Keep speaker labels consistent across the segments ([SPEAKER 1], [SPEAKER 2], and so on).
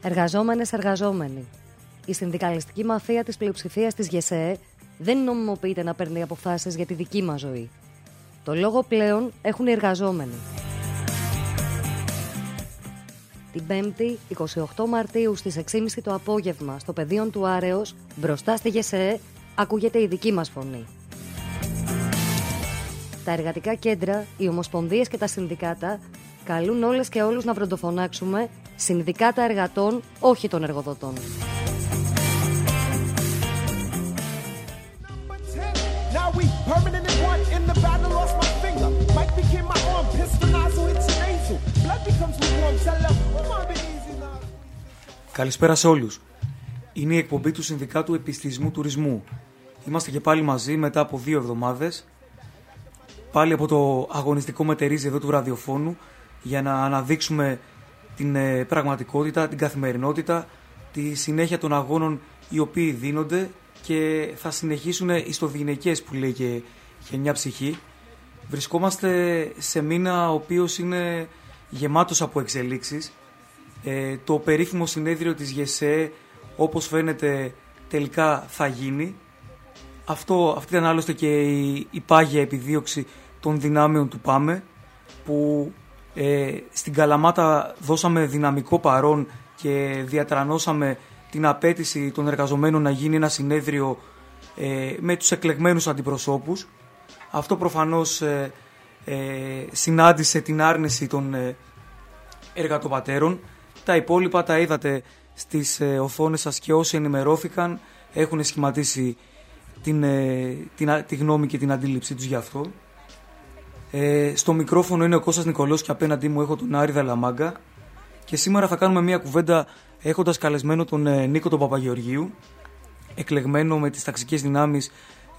[SPEAKER 1] Εργαζόμενες, εργαζόμενοι. Η συνδικαλιστική μαφία της πλειοψηφίας της ΓΕΣΕΕ δεν νομιμοποιείται να παίρνει αποφάσεις για τη δική μας ζωή. Το λόγο πλέον έχουν οι εργαζόμενοι. Την 5η, 28 Μαρτίου στις 6.30 το απόγευμα, στο πεδίο του Άρεως, μπροστά στη ΓΕΣΕΕ, ακούγεται η δική μας φωνή. Τα εργατικά κέντρα, οι ομοσπονδίες και τα συνδικάτα καλούν όλες και όλους να βροντοφωνάξουμε συνδικάτα εργατών, όχι των εργοδοτών.
[SPEAKER 2] Καλησπέρα σε όλους. Είναι η εκπομπή του Συνδικάτου Επιστημισμού Τουρισμού. Είμαστε και πάλι μαζί μετά από 2 εβδομάδες. Πάλι από το αγωνιστικό μετερίζει εδώ του ραδιοφώνου για να αναδείξουμε την πραγματικότητα, την καθημερινότητα, τη συνέχεια των αγώνων οι οποίοι δίνονται και θα συνεχίσουν ιστοδυναικές που λέει και μια ψυχή. Βρισκόμαστε σε μήνα ο οποίος είναι γεμάτος από εξελίξεις. Το περίφημο συνέδριο της ΓΕΣΕΕ, όπως φαίνεται, τελικά θα γίνει. Αυτή ήταν άλλωστε και η πάγια επιδίωξη των δυνάμεων του ΠΑΜΕ, που στην Καλαμάτα δώσαμε δυναμικό παρόν και διατρανώσαμε την απέτηση των εργαζομένων να γίνει ένα συνέδριο με τους εκλεγμένους αντιπροσώπους. Αυτό προφανώς συνάντησε την άρνηση των εργατοπατέρων. Τα υπόλοιπα τα είδατε στις οθόνες σας και όσοι ενημερώθηκαν έχουν σχηματίσει τη γνώμη και την αντίληψή τους γι' αυτό. Στο μικρόφωνο είναι ο Κώστας Νικολός και απέναντί μου έχω τον Άρη Δαλαμάγκα και σήμερα θα κάνουμε μια κουβέντα έχοντας καλεσμένο τον Νίκο τον Παπαγεωργίου, εκλεγμένο με τις ταξικές δυνάμεις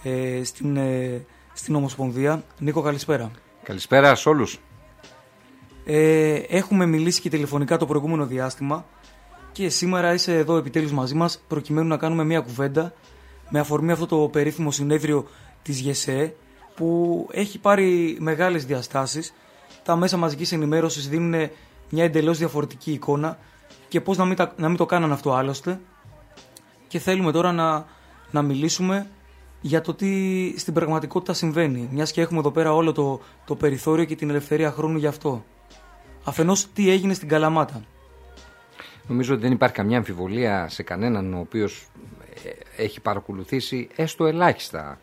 [SPEAKER 2] στην Ομοσπονδία. Νίκο, καλησπέρα.
[SPEAKER 3] Καλησπέρα σε όλους.
[SPEAKER 2] Έχουμε μιλήσει και τηλεφωνικά το προηγούμενο διάστημα και σήμερα είσαι εδώ επιτέλους μαζί μας προκειμένου να κάνουμε μια κουβέντα με αφορμή αυτό το περίφημο συνέδριο της ΓΕΣΕΕ που έχει πάρει μεγάλες διαστάσεις. Τα μέσα μαζικής ενημέρωσης δίνουν μια εντελώς διαφορετική εικόνα και πώς να μην το κάνανε αυτό άλλωστε. Και θέλουμε τώρα να μιλήσουμε για το τι στην πραγματικότητα συμβαίνει, μιας και έχουμε εδώ πέρα όλο το περιθώριο και την ελευθερία χρόνου γι' αυτό. Αφενός, τι έγινε στην Καλαμάτα.
[SPEAKER 3] Νομίζω ότι δεν υπάρχει καμιά αμφιβολία σε κανέναν ο οποίος έχει παρακολουθήσει έστω ελάχιστα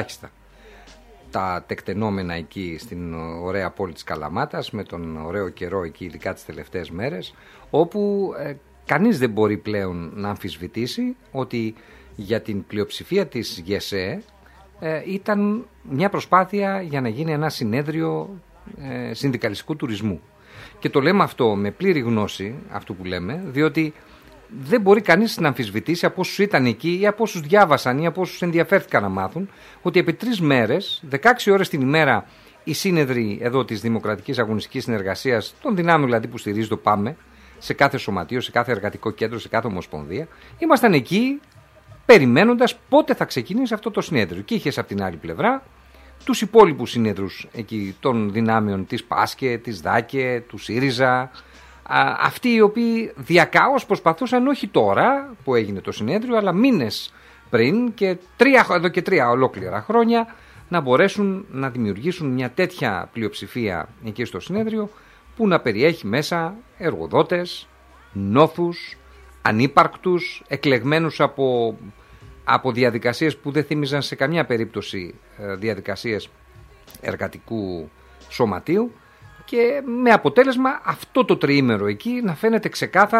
[SPEAKER 3] τα τεκτενόμενα εκεί στην ωραία πόλη της Καλαμάτας, με τον ωραίο καιρό εκεί, ειδικά τις τελευταίες μέρες, όπου κανείς δεν μπορεί πλέον να αμφισβητήσει ότι για την πλειοψηφία της ΓΕΣΕΕ ήταν μια προσπάθεια για να γίνει ένα συνέδριο συνδικαλιστικού τουρισμού. Και το λέμε αυτό με πλήρη γνώση, αυτό που λέμε, διότι δεν μπορεί κανείς να αμφισβητήσει από όσους ήταν εκεί ή από όσους διάβασαν ή από όσους ενδιαφέρθηκαν να μάθουν ότι επί 3 μέρες, 16 ώρες την ημέρα, οι σύνεδροι εδώ της Δημοκρατικής Αγωνιστικής Συνεργασίας, των δυνάμεων δηλαδή που στηρίζει το ΠΑΜΕ, σε κάθε σωματείο, σε κάθε εργατικό κέντρο, σε κάθε ομοσπονδία, ήμασταν εκεί περιμένοντας πότε θα ξεκινήσει αυτό το συνέδριο. Και είχες από την άλλη πλευρά τους υπόλοιπους συνέδρους εκεί των δυνάμεων της ΠΑΣΚΕ, της ΔΑΚΕ, του ΣΥΡΙΖΑ, αυτοί οι οποίοι διακάως προσπαθούσαν όχι τώρα που έγινε το συνέδριο, αλλά μήνες πριν και εδώ και 3 ολόκληρα χρόνια να μπορέσουν να δημιουργήσουν μια τέτοια πλειοψηφία εκεί στο συνέδριο που να περιέχει μέσα εργοδότες, νόθους, ανύπαρκτους, εκλεγμένους από διαδικασίες που δεν θύμιζαν σε καμιά περίπτωση διαδικασίες εργατικού σωματείου, και με αποτέλεσμα αυτό το τριήμερο εκεί να φαίνονται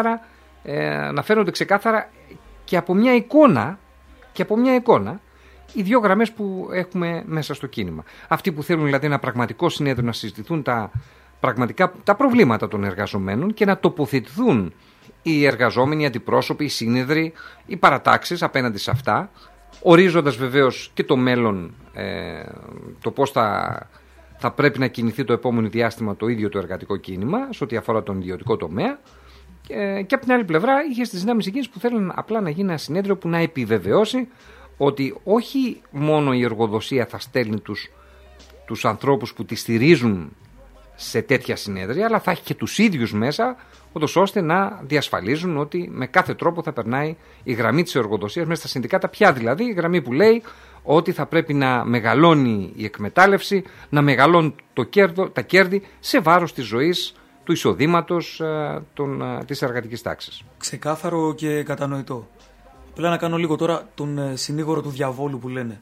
[SPEAKER 3] ξεκάθαρα και από μια εικόνα οι 2 γραμμές που έχουμε μέσα στο κίνημα. Αυτοί που θέλουν δηλαδή ένα πραγματικό συνέδριο να συζητηθούν τα προβλήματα των εργαζομένων και να τοποθετηθούν οι εργαζόμενοι, οι αντιπρόσωποι, οι σύνεδροι, οι παρατάξεις απέναντι σε αυτά, ορίζοντας βεβαίως και το μέλλον, το πώς θα πρέπει να κινηθεί το επόμενο διάστημα το ίδιο το εργατικό κίνημα σε ό,τι αφορά τον ιδιωτικό τομέα. Και από την άλλη πλευρά είχε τις δυνάμεις εκείνες που θέλουν απλά να γίνει ένα συνέδριο που να επιβεβαιώσει ότι όχι μόνο η εργοδοσία θα στέλνει τους ανθρώπους που τη στηρίζουν σε τέτοια συνέδρια, αλλά θα έχει και τους ίδιους μέσα, ούτως ώστε να διασφαλίζουν ότι με κάθε τρόπο θα περνάει η γραμμή της εργοδοσίας μέσα στα συνδικάτα. Ποια δηλαδή? Η γραμμή που λέει ότι θα πρέπει να μεγαλώνει η εκμετάλλευση, να μεγαλώνουν τα κέρδη σε βάρος της ζωής, του εισοδήματος της εργατικής τάξης.
[SPEAKER 2] Ξεκάθαρο και κατανοητό. Απλά να κάνω λίγο τώρα τον συνήγορο του διαβόλου που λένε.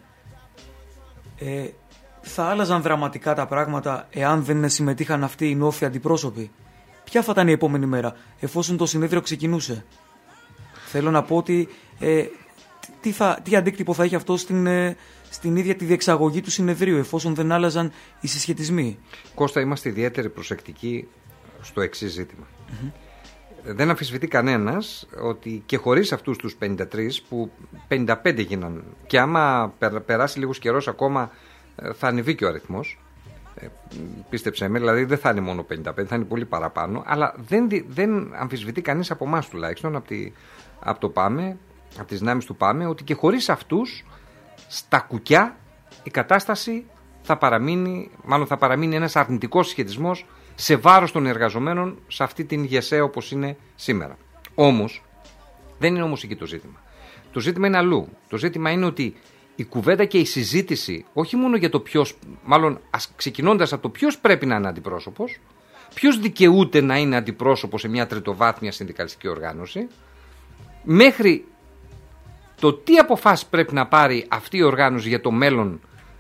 [SPEAKER 2] Θα άλλαζαν δραματικά τα πράγματα εάν δεν συμμετείχαν αυτοί οι νόφοι αντιπρόσωποι? Ποια θα ήταν η επόμενη μέρα, εφόσον το συνέδριο ξεκινούσε? Θέλω να πω ότι τι αντίκτυπο θα είχε αυτό στην ίδια τη διεξαγωγή του συνεδρίου, εφόσον δεν άλλαζαν οι συσχετισμοί.
[SPEAKER 3] Κώστα, είμαστε ιδιαίτερη προσεκτικοί στο εξής ζήτημα. Δεν αμφισβητεί κανένας ότι και χωρίς αυτούς τους 53, που 55 γίνανε, και άμα περάσει λίγος καιρός ακόμα θα ανεβεί και ο αριθμός, πίστεψέ με, δηλαδή δεν θα είναι μόνο 55, θα είναι πολύ παραπάνω, αλλά δεν αμφισβητεί κανείς από εμάς τουλάχιστον, από το ΠΑΜΕ, από τις δυνάμεις του ΠΑΜΕ, ότι και χωρίς αυτούς στα κουκιά η κατάσταση θα παραμείνει ένας αρνητικός συσχετισμός σε βάρος των εργαζομένων σε αυτή την ΓΕΣΕ όπως είναι σήμερα. Όμως, δεν είναι όμως εκεί το ζήτημα. Το ζήτημα είναι αλλού. Το ζήτημα είναι ότι η κουβέντα και η συζήτηση, όχι μόνο για το ποιος, μάλλον ξεκινώντας από το ποιος πρέπει να είναι αντιπρόσωπος, ποιος δικαιούται να είναι αντιπρόσωπος σε μια τριτοβάθμια συνδικαλιστική οργάνωση, μέχρι το τι αποφάσεις πρέπει να πάρει αυτή η οργάνωση για το μέλλον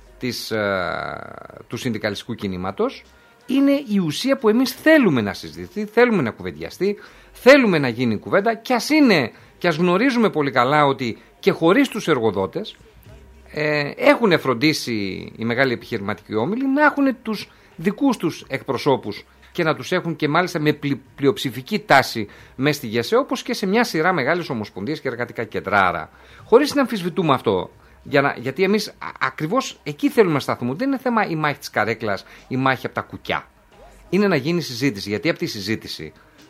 [SPEAKER 3] του συνδικαλιστικού κινήματος, είναι η ουσία που εμείς θέλουμε να συζητηθεί, θέλουμε να κουβεντιαστεί, θέλουμε να γίνει κουβέντα, και ας γνωρίζουμε πολύ καλά ότι και χωρίς τους εργοδότες έχουν φροντίσει οι μεγάλοι επιχειρηματικοί όμιλοι να έχουν τους δικούς τους εκπροσώπους και να τους έχουν και μάλιστα με πλειοψηφική τάση μέσα στη ΓΕΣΕ, όπως και σε μια σειρά μεγάλες ομοσπονδίες και εργατικά κέντρα. Άρα, χωρίς να αμφισβητούμε αυτό, γιατί εμείς ακριβώς εκεί θέλουμε να σταθούμε. Δεν είναι θέμα η μάχη της καρέκλας, η μάχη από τα κουκιά. Είναι να γίνει συζήτηση, γιατί από τη συζήτηση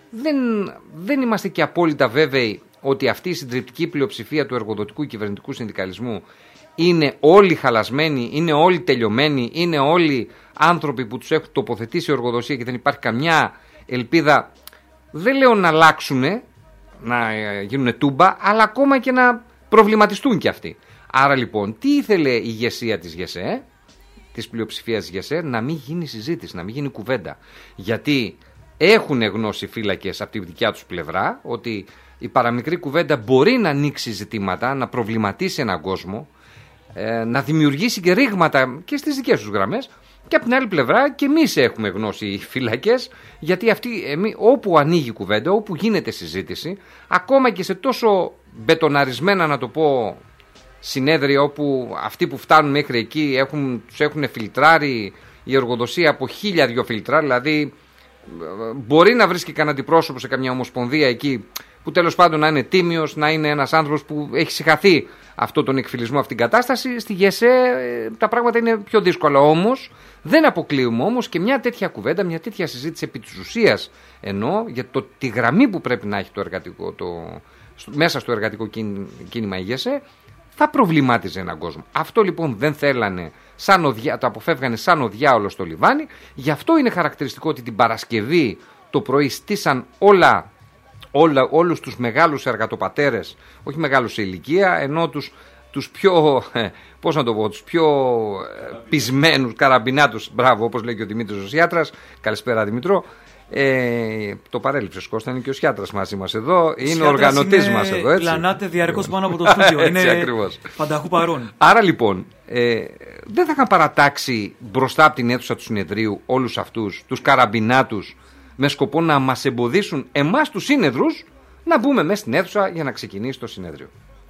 [SPEAKER 3] δεν είμαστε και απόλυτα βέβαιοι ότι αυτή η συντριπτική πλειοψηφία του εργοδοτικού κυβερνητικού συνδικαλισμού είναι όλοι χαλασμένοι, είναι όλοι τελειωμένοι, είναι όλοι άνθρωποι που τους έχουν τοποθετήσει η εργοδοσία και δεν υπάρχει καμιά ελπίδα, δεν λέω να αλλάξουν, να γίνουν τούμπα, αλλά ακόμα και να προβληματιστούν κι αυτοί. Άρα λοιπόν, τι ήθελε η ηγεσία της ΓΕΣΕ, της πλειοψηφίας της ΓΕΣΕ? Να μην γίνει συζήτηση, να μην γίνει κουβέντα. Γιατί έχουν γνώση φύλακες από τη δικιά τους πλευρά ότι η παραμικρή κουβέντα μπορεί να ανοίξει ζητήματα, να προβληματίσει έναν κόσμο, να δημιουργήσει και ρήγματα και στις δικές τους γραμμές. Και από την άλλη πλευρά και εμείς έχουμε γνώση φύλακες, γιατί όπου ανοίγει κουβέντα, όπου γίνεται συζήτηση, ακόμα και σε τόσο μπετοναρισμένα, να το πω, συνέδρια, όπου αυτοί που φτάνουν μέχρι εκεί τους έχουν φιλτράρει η εργοδοσία από 1002 φιλτρά, δηλαδή μπορεί να βρίσκει κανένα αντιπρόσωπο σε καμιά ομοσπονδία εκεί που τέλος πάντων να είναι τίμιος, να είναι ένας άνθρωπος που έχει συγχαθεί αυτόν τον εκφυλισμό, αυτήν την κατάσταση. Στη ΓΕΣΕ τα πράγματα είναι πιο δύσκολα, όμως δεν αποκλείουμε όμως και μια τέτοια κουβέντα, μια τέτοια συζήτηση επί της ουσίας, ενώ για τη γραμμή που πρέπει να έχει μέσα στο εργατικό κίνημα η ΓΕΣΕ, θα προβλημάτιζε έναν κόσμο. Αυτό λοιπόν δεν θέλανε, το αποφεύγανε σαν ο διάολος στο λιβάνι. Γι' αυτό είναι χαρακτηριστικό ότι την Παρασκευή το πρωί στήσαν όλους τους μεγάλους εργατοπατέρες, όχι μεγάλους σε ηλικία, ενώ τους πιο, τους πιο πεισμένους καραμπινάτους, μπράβο, όπως λέει και ο Δημήτρης ο Σιάτρας. Καλησπέρα Δημητρό. Το παρέλειψες, Κώστα, είναι και ο Σιάτρας μαζί μας εδώ, είναι ο οργανωτής μας εδώ, έτσι.
[SPEAKER 2] Πλανάτε διαρκώς πάνω από το στούντιο, είναι
[SPEAKER 3] ακριβώς
[SPEAKER 2] πανταχού παρόν.
[SPEAKER 3] Άρα λοιπόν δεν θα είχαν παρατάξει μπροστά από την αίθουσα του συνεδρίου όλους αυτούς τους καραμπινάτους με σκοπό να μας εμποδίσουν εμάς τους σύνεδρους να μπούμε μέσα στην αίθουσα για να ξεκινήσει το συνέδριο.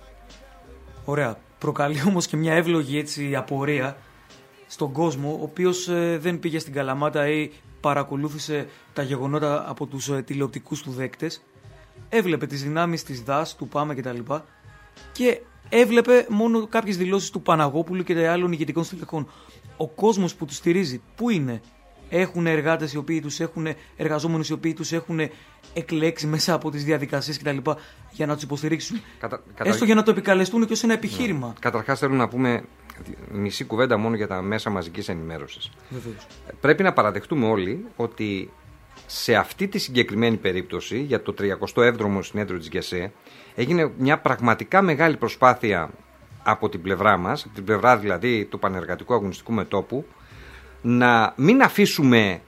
[SPEAKER 2] Ωραία. Προκαλεί όμως και μια εύλογη απορία στον κόσμο, ο οποίος δεν πήγε στην Καλαμάτα ή παρακολούθησε τα γεγονότα από τους τηλεοπτικούς του δέκτες, έβλεπε τις δυνάμεις της ΔΑΣ, του ΠΑΜΕ κτλ. Και έβλεπε μόνο κάποιες δηλώσεις του Παναγόπουλου και άλλων ηγετικών στελεχών. Ο κόσμος που τους στηρίζει, πού είναι? έχουν εργάτες οι οποίοι τους έχουν, εργαζόμενους οι οποίοι τους έχουν εκλέξει μέσα από τις διαδικασίες κτλ. Για να τους υποστηρίξουν. Έστω για να το επικαλεστούν και ως ένα επιχείρημα.
[SPEAKER 3] Καταρχάς θέλω να πούμε μισή κουβέντα μόνο για τα μέσα μαζικής ενημέρωσης.
[SPEAKER 2] Βεβαίως.
[SPEAKER 3] Πρέπει να παραδεχτούμε όλοι ότι σε αυτή τη συγκεκριμένη περίπτωση, για το 37ο συνέδριο της ΓΕΣΕ, έγινε μια πραγματικά μεγάλη προσπάθεια από την πλευρά μας, από την πλευρά δηλαδή του Πανεργατικού Αγωνιστικού Μετώπου, να μην αφήσουμε,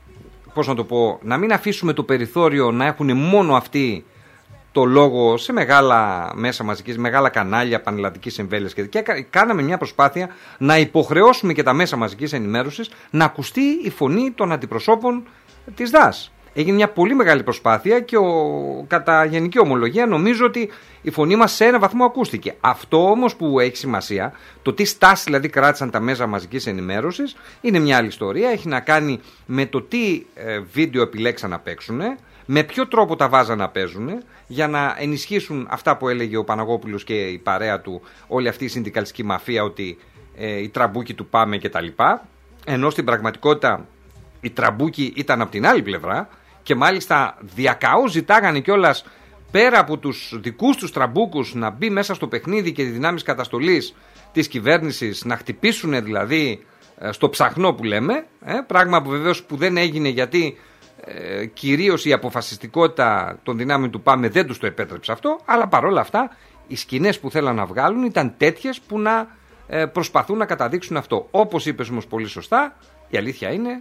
[SPEAKER 3] να μην αφήσουμε το περιθώριο να έχουν μόνο αυτοί το λόγο σε μεγάλα μέσα μαζικής, μεγάλα κανάλια πανελλαδικής εμβέλειας και κάναμε μια προσπάθεια να υποχρεώσουμε και τα μέσα μαζικής ενημέρωσης να ακουστεί η φωνή των αντιπροσώπων της ΔΑΣ. Έγινε μια πολύ μεγάλη προσπάθεια και κατά γενική ομολογία νομίζω ότι η φωνή μας σε ένα βαθμό ακούστηκε. Αυτό όμως που έχει σημασία, το τι στάση δηλαδή κράτησαν τα μέσα μαζικής ενημέρωσης, είναι μια άλλη ιστορία. Έχει να κάνει με το τι βίντεο επιλέξαν να παίξουν, με ποιο τρόπο τα βάζαν να παίζουν, για να ενισχύσουν αυτά που έλεγε ο Παναγόπουλος και η παρέα του, όλη αυτή η συνδικαλιστική μαφία, ότι οι τραμπούκοι του πάμε κτλ. Ενώ στην πραγματικότητα οι τραμπούκοι ήταν από την άλλη πλευρά και μάλιστα διακαώς ζητάγανε κιόλας πέρα από τους δικούς τους τραμπούκους να μπει μέσα στο παιχνίδι και τις δυνάμεις καταστολής της κυβέρνησης, να χτυπήσουν δηλαδή στο ψαχνό που λέμε, πράγμα που βεβαίως που δεν έγινε γιατί κυρίως η αποφασιστικότητα των δυνάμεων του ΠΑΜΕ δεν τους το επέτρεψε αυτό, αλλά παρόλα αυτά οι σκηνές που θέλαν να βγάλουν ήταν τέτοιες που να προσπαθούν να καταδείξουν αυτό. Όπως είπες όμως πολύ σωστά, η αλήθεια είναι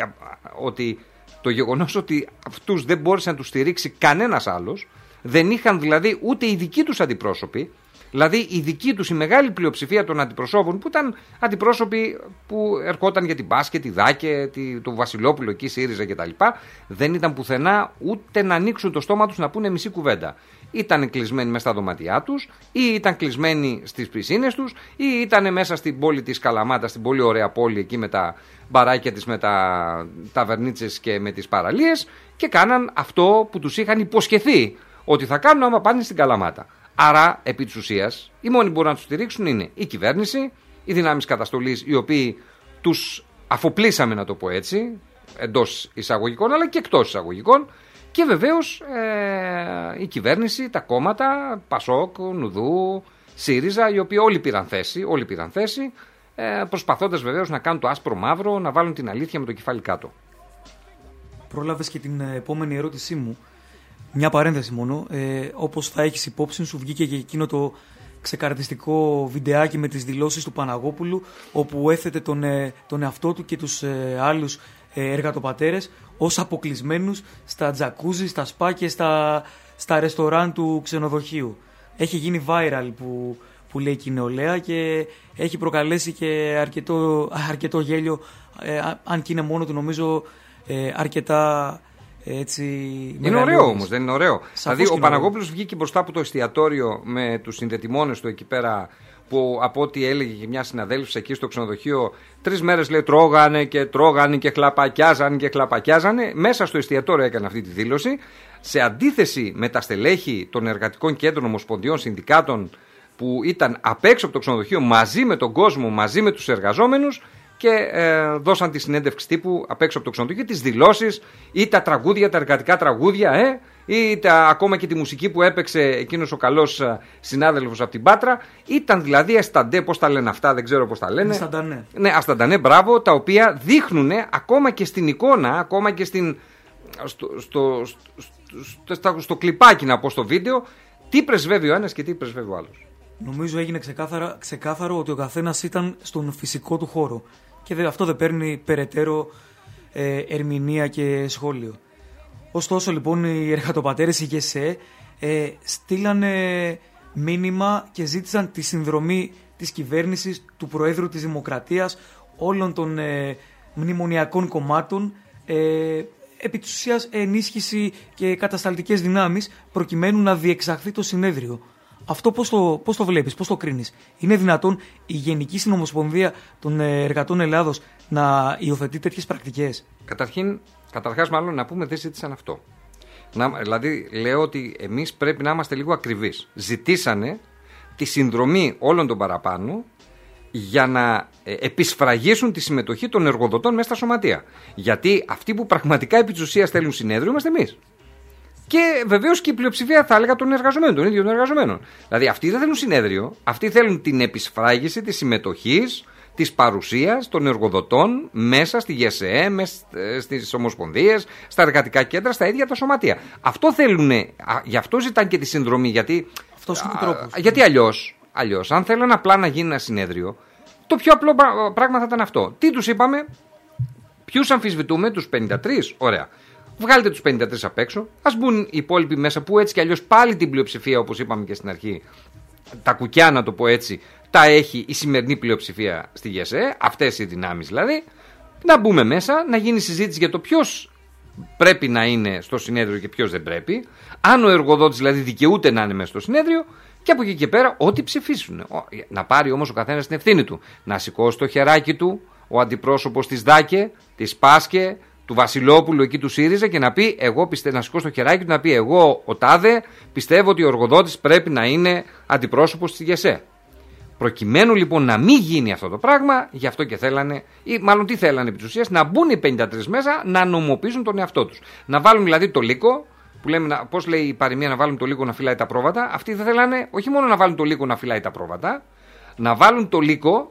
[SPEAKER 3] ότι το γεγονός ότι αυτούς δεν μπόρεσε να τους στηρίξει κανένας άλλος, δεν είχαν δηλαδή ούτε οι δικοί τους αντιπρόσωποι, δηλαδή η δική τους η μεγάλη πλειοψηφία των αντιπροσώπων που ήταν αντιπρόσωποι που ερχόταν για την Μπάσκετ, τη Δάκε, το Βασιλόπουλο εκεί, ΣΥΡΙΖΑ κτλ. Δεν ήταν πουθενά ούτε να ανοίξουν το στόμα τους να πούνε μισή κουβέντα. Ήταν κλεισμένοι μέσα στα δωμάτια τους, ή ήταν κλεισμένοι στις πισίνες τους, ή ήταν μέσα στην πόλη της Καλαμάτα, στην πολύ ωραία πόλη εκεί με τα μπαράκια της, με τα ταβερνίτσες και με τις παραλίες, και κάναν αυτό που τους είχαν υποσχεθεί ότι θα κάνουν άμα πάνε στην Καλαμάτα. Άρα, επί της ουσίας, οι μόνοι που μπορούν να τους στηρίξουν είναι η κυβέρνηση, οι δυνάμεις καταστολής, οι οποίοι τους αφοπλίσαμε, να το πω έτσι, εντός εισαγωγικών αλλά και εκτός εισαγωγικών, και βεβαίως η κυβέρνηση, τα κόμματα, Πασόκ, Νουδού, ΣΥΡΙΖΑ, οι οποίοι όλοι πήραν θέση, προσπαθώντας βεβαίως να κάνουν το άσπρο μαύρο, να βάλουν την αλήθεια με το κεφάλι κάτω.
[SPEAKER 2] Πρόλαβες και την επόμενη ερώτησή μου. Μια παρένθεση μόνο. Όπως θα έχεις υπόψη σου, βγήκε και εκείνο το ξεκαρδιστικό βιντεάκι με τις δηλώσεις του Παναγόπουλου, όπου έθετε τον εαυτό του και τους άλλους εργατοπατέρες ως αποκλεισμένους στα τζακούζι, στα σπα και στα ρεστοράν του ξενοδοχείου. Έχει γίνει viral που λέει και η νεολαία και έχει προκαλέσει και αρκετό γέλιο, αν και είναι μόνο του νομίζω αρκετά έτσι.
[SPEAKER 3] Είναι ωραίο όμως, δεν είναι ωραίο? Δηλαδή ο Παναγόπουλος βγήκε μπροστά από το εστιατόριο με τους συνδετημόνες του εκεί πέρα, που από ό,τι έλεγε και μια συναδέλφισσα εκεί στο ξενοδοχείο, 3 μέρες λέει τρώγανε και χλαπακιάζανε. Μέσα στο εστιατόριο έκανε αυτή τη δήλωση, σε αντίθεση με τα στελέχη των εργατικών κέντρων, ομοσπονδιών, συνδικάτων που ήταν απ' έξω από το ξενοδοχείο μαζί με τον κόσμο, μαζί με τους εργαζόμενους, και δώσαν τη συνέντευξη τύπου απ' έξω από το ξενοδοχείο, τις δηλώσεις ή τα τραγούδια, τα εργατικά τραγούδια, ή ακόμα και τη μουσική που έπαιξε εκείνος ο καλός συνάδελφος από την Πάτρα. Ήταν δηλαδή ασταντέ, πώς τα λένε αυτά, δεν ξέρω πώς τα λένε.
[SPEAKER 2] Ασταντανέ.
[SPEAKER 3] Ναι, ασταντανέ, μπράβο, τα οποία δείχνουν ακόμα και στην εικόνα, ακόμα και στο κλιπάκι, να πω, στο βίντεο, τι πρεσβεύει ο ένας και τι πρεσβεύει ο άλλος.
[SPEAKER 2] Νομίζω έγινε ξεκάθαρο ότι ο καθένας ήταν στον φυσικό του χώρο και αυτό δεν παίρνει περαιτέρω ερμηνεία και σχόλιο. Ωστόσο λοιπόν οι εργατοπατέρες, η ΓΕΣΕ, στείλανε μήνυμα και ζήτησαν τη συνδρομή της κυβέρνησης, του Προέδρου της Δημοκρατίας, όλων των μνημονιακών κομμάτων, επί της ουσίας ενίσχυση και κατασταλτικές δυνάμεις προκειμένου να διεξαχθεί το συνέδριο. Αυτό πώς το βλέπεις, πώς το κρίνεις? Είναι δυνατόν η Γενική Συνομοσπονδία των Εργατών Ελλάδος να υιοθετεί τέτοιες πρακτικές?
[SPEAKER 3] Καταρχάς μάλλον να πούμε δεν ζήτησαν αυτό. Δηλαδή λέω ότι εμείς πρέπει να είμαστε λίγο ακριβείς. Ζητήσανε τη συνδρομή όλων των παραπάνω για να επισφραγίσουν τη συμμετοχή των εργοδοτών μέσα στα σωματεία. Γιατί αυτοί που πραγματικά επί της ουσίας θέλουν συνέδριο είμαστε εμείς. Και βεβαίως και η πλειοψηφία, θα έλεγα, των εργαζομένων, των ίδιων των εργαζομένων. Δηλαδή αυτοί δεν θέλουν συνέδριο, αυτοί θέλουν την επισφράγιση της συμμετοχής, της παρουσίας των εργοδοτών μέσα στη ΓΕΣΕ, μέσα στις ομοσπονδίες, στα εργατικά κέντρα, στα ίδια τα σωματεία. Αυτό θέλουν, γι' αυτό ζητάνε και τη συνδρομή. Γιατί, γιατί αλλιώς, αν θέλουν απλά να γίνει ένα συνέδριο, το πιο απλό πράγμα θα ήταν αυτό. Τι τους είπαμε, ποιους αμφισβητούμε, τους 53, ωραία. Βγάλετε τους 53 απ' έξω, ας μπουν οι υπόλοιποι μέσα που έτσι κι αλλιώς πάλι την πλειοψηφία, όπως είπαμε και στην αρχή, τα κουκιά να το πω έτσι, τα έχει η σημερινή πλειοψηφία στη ΓΕΣΕ, αυτές οι δυνάμεις δηλαδή, να μπούμε μέσα, να γίνει συζήτηση για το ποιος πρέπει να είναι στο συνέδριο και ποιος δεν πρέπει, αν ο εργοδότης δηλαδή δικαιούται να είναι μέσα στο συνέδριο, και από εκεί και πέρα ό,τι ψηφίσουν. Να πάρει όμως ο καθένας την ευθύνη του, να σηκώσει το χεράκι του, ο αντιπρόσωπος της ΔΑΚΕ, της ΠΑΣΚΕ, του Βασιλόπουλου εκεί του ΣΥΡΙΖΑ και να πει, να σηκώσει το χεράκι του, να πει, εγώ ο τάδε πιστεύω ότι ο εργοδότης πρέπει να είναι αντιπρόσωπος της ΓΕΣΕ. Προκειμένου λοιπόν να μην γίνει αυτό το πράγμα, γι' αυτό και θέλανε, ή μάλλον τι θέλανε επί της ουσίας, να μπουν οι 53 μέσα να νομοποιήσουν τον εαυτό τους. Να βάλουν δηλαδή το λύκο, που λέμε, πώς λέει η παροιμία, να βάλουν το λύκο να φυλάει τα πρόβατα. Αυτοί δεν θέλανε όχι μόνο να βάλουν το λύκο να φυλάει τα πρόβατα, να βάλουν το λύκο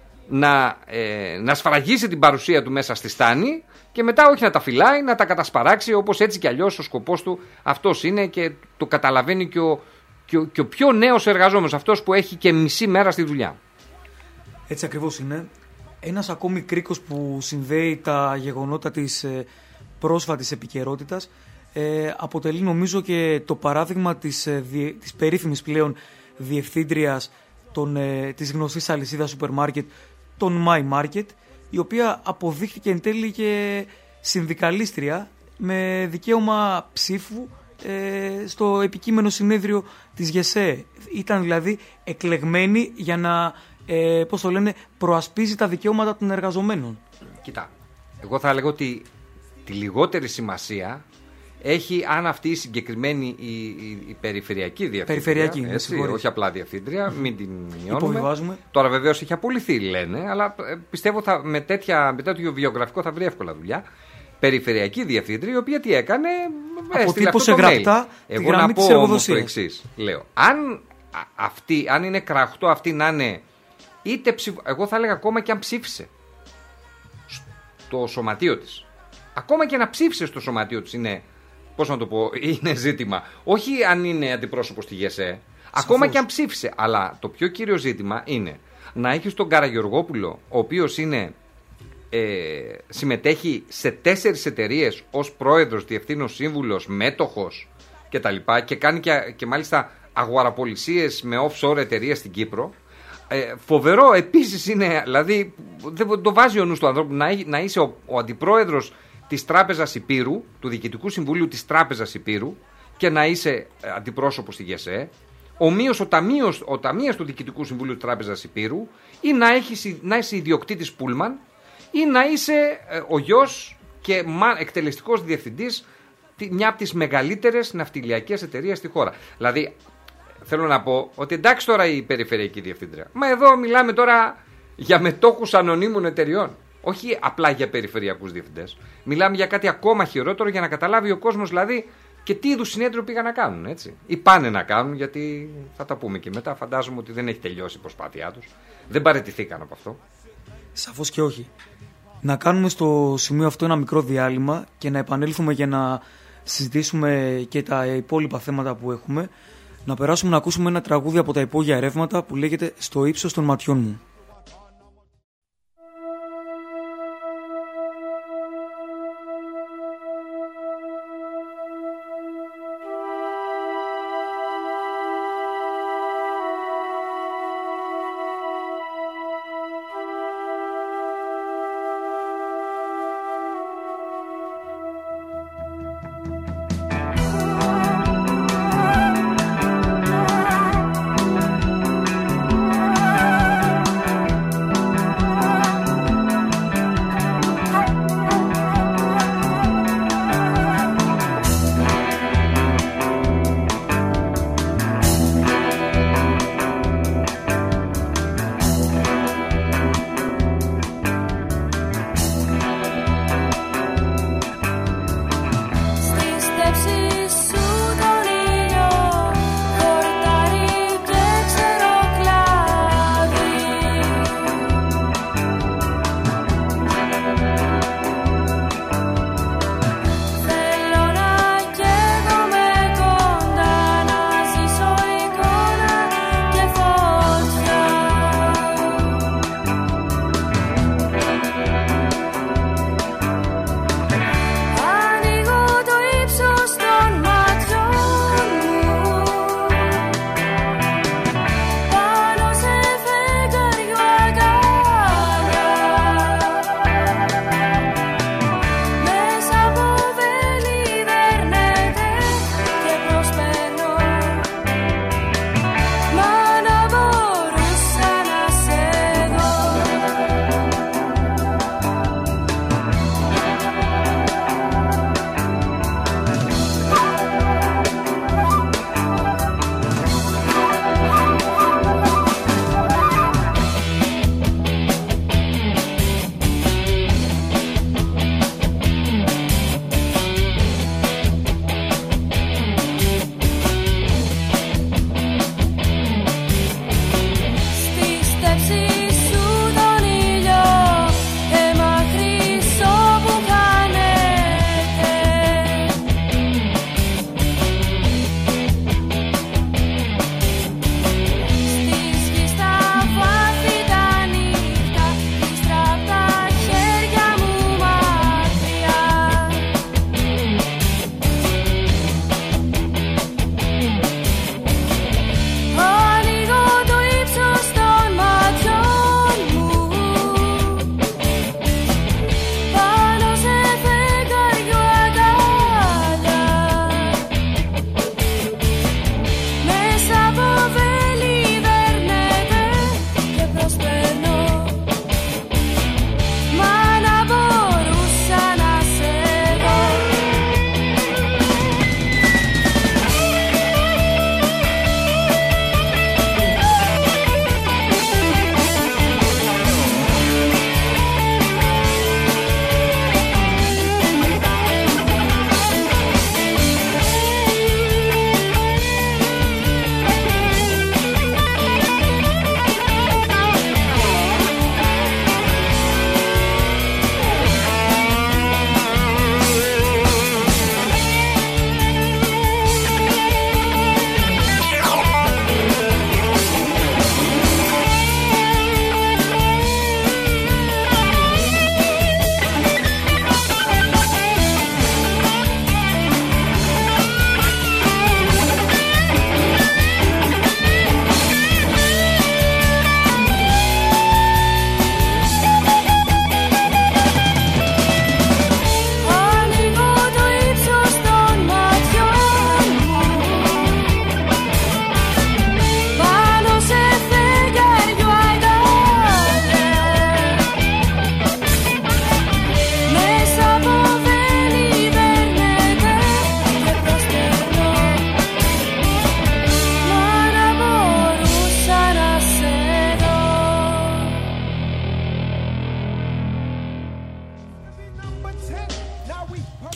[SPEAKER 3] να σφραγίσει την παρουσία του μέσα στη στάνη και μετά όχι να τα φυλάει, να τα κατασπαράξει, όπως έτσι κι αλλιώς ο σκοπός του αυτός είναι και το καταλαβαίνει και ο πιο νέος εργαζόμενος, αυτός που έχει και μισή μέρα στη δουλειά.
[SPEAKER 2] Έτσι ακριβώς είναι. Ένας ακόμη κρίκος που συνδέει τα γεγονότα της πρόσφατης επικαιρότητας αποτελεί νομίζω και το παράδειγμα της περίφημης πλέον διευθύντριας της γνωστής αλυσίδας σούπερ μάρκετ, των My Market, η οποία αποδείχθηκε εν τέλει και συνδικαλίστρια με δικαίωμα ψήφου στο επικείμενο συνέδριο της ΓΕΣΕ. Ήταν δηλαδή εκλεγμένη για να προασπίζει τα δικαιώματα των εργαζομένων.
[SPEAKER 3] Κοίτα, εγώ θα έλεγα ότι τη λιγότερη σημασία έχει αν αυτή η συγκεκριμένη η περιφερειακή διευθύντρια, όχι απλά διευθύντρια, μην την μειώνουμε. Τώρα βεβαίως έχει απολυθεί λένε, αλλά πιστεύω με τέτοιο βιογραφικό θα βρει εύκολα δουλειά. Περιφερειακή διευθύντρια, η οποία τι έκανε,
[SPEAKER 2] αποτύπωσε γραπτά τη γραμμή της εργοδοσίας. Εγώ να πω όμως το εξής, λέω, αν είναι κραχτό αυτή να είναι, εγώ θα έλεγα ακόμα και αν ψήφισε στο σωματείο της, ακόμα και να ψήφισε στο σωματείο της είναι, πώς να το πω, είναι ζήτημα. Όχι αν είναι αντιπρόσωπος στη ΓΕΣΕ, ακόμα και αν ψήφισε. Αλλά το πιο κύριο ζήτημα είναι να έχεις τον Καραγεωργόπουλο, ο οποίος συμμετέχει σε 4 εταιρείες ως πρόεδρος, διευθύνος, σύμβουλος, μέτοχος κτλ. Και κάνει και μάλιστα αγοραπολισίες με offshore εταιρείες στην Κύπρο. Φοβερό επίσης είναι, δηλαδή δεν το βάζει ο νους του ανθρώπου να είσαι ο αντιπρόεδρος της Τράπεζας Ηπείρου, του Διοικητικού Συμβουλίου της Τράπεζας Ηπείρου και να είσαι αντιπρόσωπος στη ΓΕΣΕ, ομοίως ο ταμείας του Διοικητικού Συμβουλίου της Τράπεζας Ηπείρου, ή να είσαι ιδιοκτήτης Πούλμαν, ή να είσαι ο γιος και εκτελεστικός διευθυντής μια από τις μεγαλύτερες ναυτιλιακές εταιρείες στη χώρα. Δηλαδή, θέλω να πω ότι εντάξει τώρα η περιφερειακή διευθύντρια, μα εδώ μιλάμε τώρα για μετόχους ανωνύμων εταιριών. Όχι απλά για περιφερειακούς διευθυντές. Μιλάμε για κάτι ακόμα χειρότερο για να καταλάβει ο κόσμος δηλαδή και τι είδους συνέδριο πήγαν να κάνουν. Έτσι. Ή πάνε να κάνουν, γιατί θα τα πούμε και μετά. Φαντάζομαι ότι δεν έχει τελειώσει η προσπάθειά τους. Δεν παραιτηθήκαν από αυτό. Σαφώς και όχι. Να κάνουμε στο σημείο αυτό ένα μικρό διάλειμμα και να επανέλθουμε για να συζητήσουμε και τα υπόλοιπα θέματα που έχουμε. Να περάσουμε να ακούσουμε ένα τραγούδι από τα υπόγεια ρεύματα που λέγεται «Στο ύψος των ματιών μου».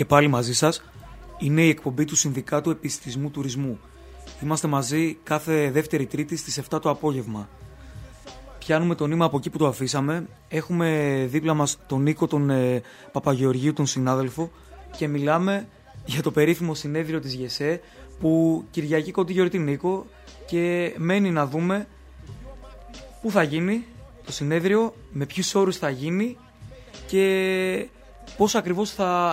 [SPEAKER 2] και πάλι μαζί σας. Είναι η εκπομπή του Συνδικάτου Επιστημισμού Τουρισμού. Είμαστε μαζί κάθε δεύτερη Τρίτη στις 7 το απόγευμα. Πιάνουμε το νήμα από εκεί που το αφήσαμε. Έχουμε δίπλα μας τον Νίκο, τον Παπαγεωργίου, τον συνάδελφο, και μιλάμε για το περίφημο συνέδριο της ΓΕΣΕ που Κυριακή κοντή γιορτή, Νίκο, και μένει να δούμε πού θα γίνει το συνέδριο, με ποιους όρους θα γίνει και πώς ακριβώς